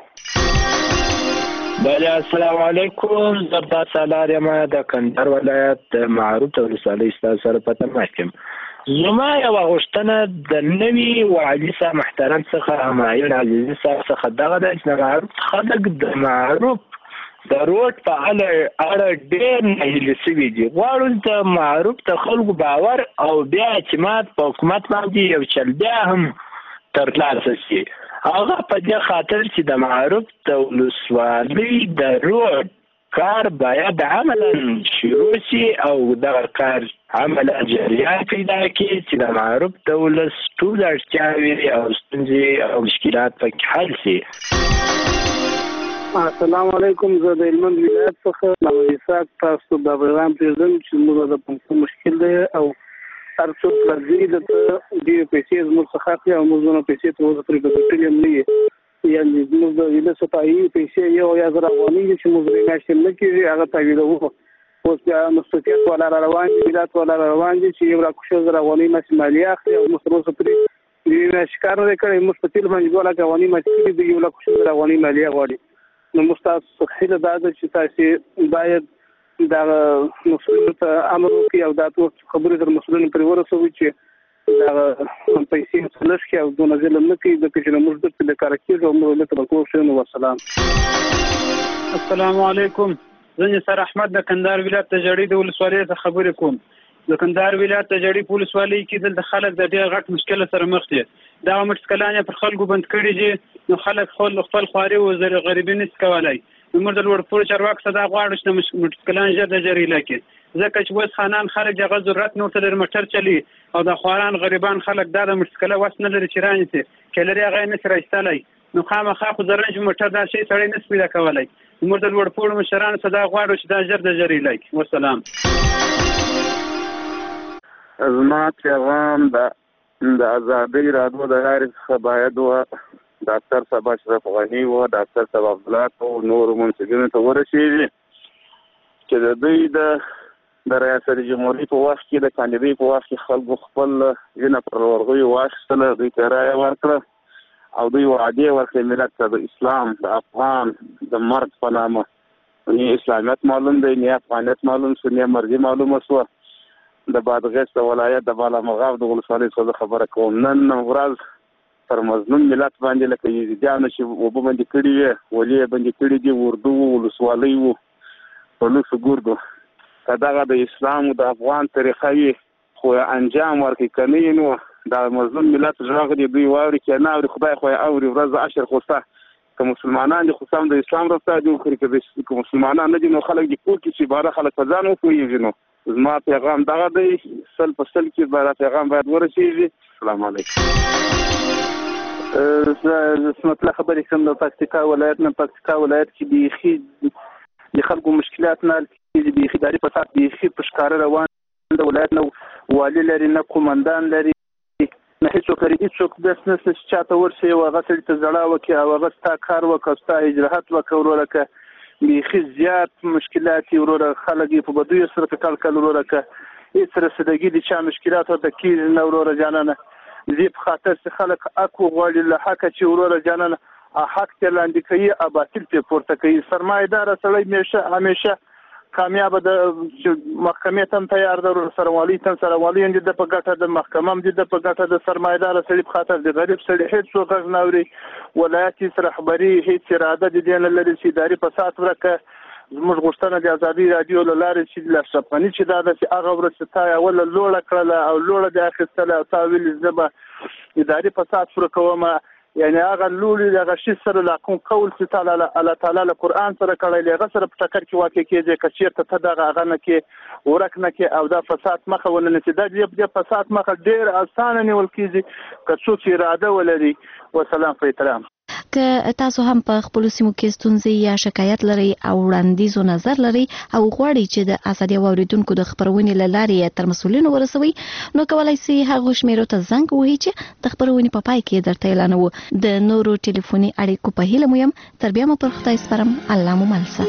بله السلام علیکم، زه عباس سالار یم د کندهار ولایت د معروف ولسوالۍ ستاسو سره په تماس یم. زما یوه غوښتنه د نوي والي صاحب محترم څخه همایون عزیزي صاحب څخه دغه ده چې د معروف خلک د معروف د روډ په اړه ډېر ناهیلي شوي دي. غواړو د معروف د خلکو باور او بیا اعتماد په حکومت باندې یو چل بیا هم ترلاسه شي. هغه په دې خاطر چې د معروف د ولسوالۍ د روډ کار باید عملا شروع شي او دغه کار عملا جریان پیدا کړي چې د معروف د ولس ټول اړتیاوې او ستونزې او مشکلات پکې حل شي. السلام علیکم، زه د هلمند ولایت څخه محمد اسحاق تاسو د پیغام پرېږدم چې موږ د پنځه مشکل دی او هر څوک راځي د ډېرې پیسې زموږ څخه اخلي او موږ دونه پیسې تر اوسه پورې ګټلې هم نه یې، یعنې زموږ د ویده صفایي پیسې 1000 افغانۍ دي چې موږ درې میاشتې نه کېږي هغه تحویلوو. اوس بیا مستقیت والا را روان دي، ملت والا را روان دي چې 1,00,000 افغانۍ ماسې مالیه اخلي او موږ تر اوسه پورې د یوې میاشتې کار نه دی کړی. موږ په تیل باندې 2,00,000 افغانۍ ماتې کړي دي، 1,00,000 افغانۍ مالیه غواړي. نو موږ تاسو څخه هیله دا ده چې تاسې باید دغه مسؤلینو ته امر وکړي او دا ټول خبرې تر مسؤلینو پورې ورسوي چې دغه پیسې څه لږ کړي او دونه ظلم نه کوي، ځکه چې موږ دلته د کاره کېږو او موږ دلته به کوږ شو. نو والسلام. السلام علیکم، زه نثار احمد د کندهار ولایت د جړۍ د ولسوالۍ څخه خبرې کوم. د کندهار ولایت د جړۍ په ولسوالۍ کې دلته خلک د ډېر غټ مشکل سره مخ دي. دغه مټسکلان پر خلکو بند کړي دي، نو خلک خپل خواري او غریبي نشي کولی. موږ د لوړ پوړو چارواکو څخه دا غواړو چې مټسکلان ژر د جریلا کې، ځکه چې اوس خانان خلک دغه ضرورت نه ورته لري موټر چلي او د خواران غریبان خلک دا د مټسکله وس نه لري چې رانیسي، که لري هغه یې نشي رایستلی. نو خامخا خو زرنج موټر دا شی سړی نشي پیدا کولی. موږ د لوړ پوړو مشرانو څخه دا غواړو چې دا ژر د جریلا کې. والسلام. زما پیغام د ازادۍ راډیو د لارې څخه باید ډاکټر صاحب اشرف غني و ډاکټر صاحب عبدالله او نورو منصبینو ته ورسېږي چې د دوی د ریاست جمهوریت په وخت کې د کاندیدۍ په وخت کې خلکو خپل وینه پر ورغوي واخیستله، دوی ته رایه ورکړه او دوی وعدې ورکړې ملت ته د اسلام د افغان د مرد په نامه. نه اسلامیت معلوم دی، نه افغانیت معلوم شو، نه مرضي معلومه شوه. د بادغیس د ولایت د بالامغاب د ولسوالۍ څخه خبره کوم. نن ورځ پر مظلوم ملت باندې لکه یزیدیانو چې اوبه بندې کړي وې، ولې یې بندې کړي دي، اردو و، ولسوالۍ و، پولیسو ګردو. که دغه د اسلام د افغان طریقه وي خو انجام ورکړي، که نه نو د مظلوم ملت غږ دی دوی واوري، که نه اوري خدای خو یې اوري. ورځ عشر خو شته، که مسلمانان دي خو سم د اسلام رفتار دي وکړي، که مسلمانان نه دي نو خلک دي کور کې چې باره خلک په ځان وپوهېږي. نو زما پیغام دغه دی، 100% کې دا پیغام باید ورسېږي. السلام علیکم. زه سمتله خبرې کوم د پکتیکا ولایت نه. پکتیکا ولایت کې بیخي د خلکو مشکلات نه حل کېږي، بیخي اداري فساد بیخي په ښکاره روان. د ولایت نه والي لري، نه قومندان لري، نه هېڅوک لري. هېڅوک داسې نشته چې چا ته ورشي او هغه سړي ته زړه وکړي او هغه ستا کار وکړه، ستا اجراحات وکړه. وروره که بیخي زیات مشکلات یې وروره، خلک یې په بدیو سره ککړ وروره، که هېڅ رسیدګي د چا مشکلات ورته کېږي نه وروره جانانه. زی په خاطر چې خلک حق وغواړي له حقه چې وروره جانانه حق ته لاندې کوي او باطل ته پورته کوي. سرمایه‌داره سړی همیشه کامیاب د محکمې تم تیار در سروالی تم سروالی اند د په ګټه د محکمه د په ګټه د سرمایدار سړي په خاطر د غریب سړي هیڅ څوک غږ نه اوري ولایتي رهبري هیڅ اراده د دې نه لري چې اداري فساد ورکه زموږ غوښتنه د ازادي رادیو له لارې چې د اشرف غني چې دا د هغه ورځ چې تا اول لوړه کړله او لوړه د اخیستله او تا ویلي زه به اداري فساد پوره کوم یعنی هغه لوړي دغه شي سره لا کوم قول چې الله تعالی له قرآن سره کړی هغه سره په ټکر کې واقع کېږي که چېرته ته دغه هغه نه کې ورک نه کې او دا فساد مخه ونه نیسي دا د فساد مخه ډېر اسانه نیول کېږي که څوک اراده ولري وسلام په احترام که تاسو هم په خپل سیمو کې ستونزې یا شکایت لري او وړاندیز او نظر لري او غواړئ چې د ازادي اوریدونکو د خبرونې له لارې تر مسؤلینو ورسوي نو کولای شئ هغه شمیرو ته زنګ ووهئ چې د خبرونې په پای کې درته اعلانوو د نورو ټلیفوني اړیکو په هیله مو یم تر بیا مو پر خدای سپارم الله مو ملسه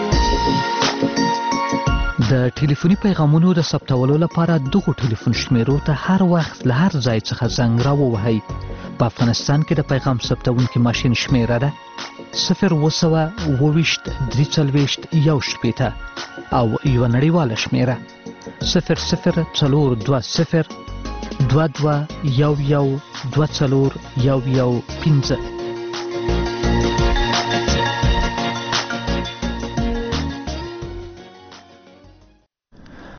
د ټلیفوني پیغامونو د ثبتولو لپاره دغه ټلیفون شمیرو ته هر وخت له هر ځای څخه زنګ راووهئ په افغانستان کې د پیغام ثبتونکي ماشین شمیره ده 020 340 1 او یو نړیواله شمیره 0040 22 11 24 15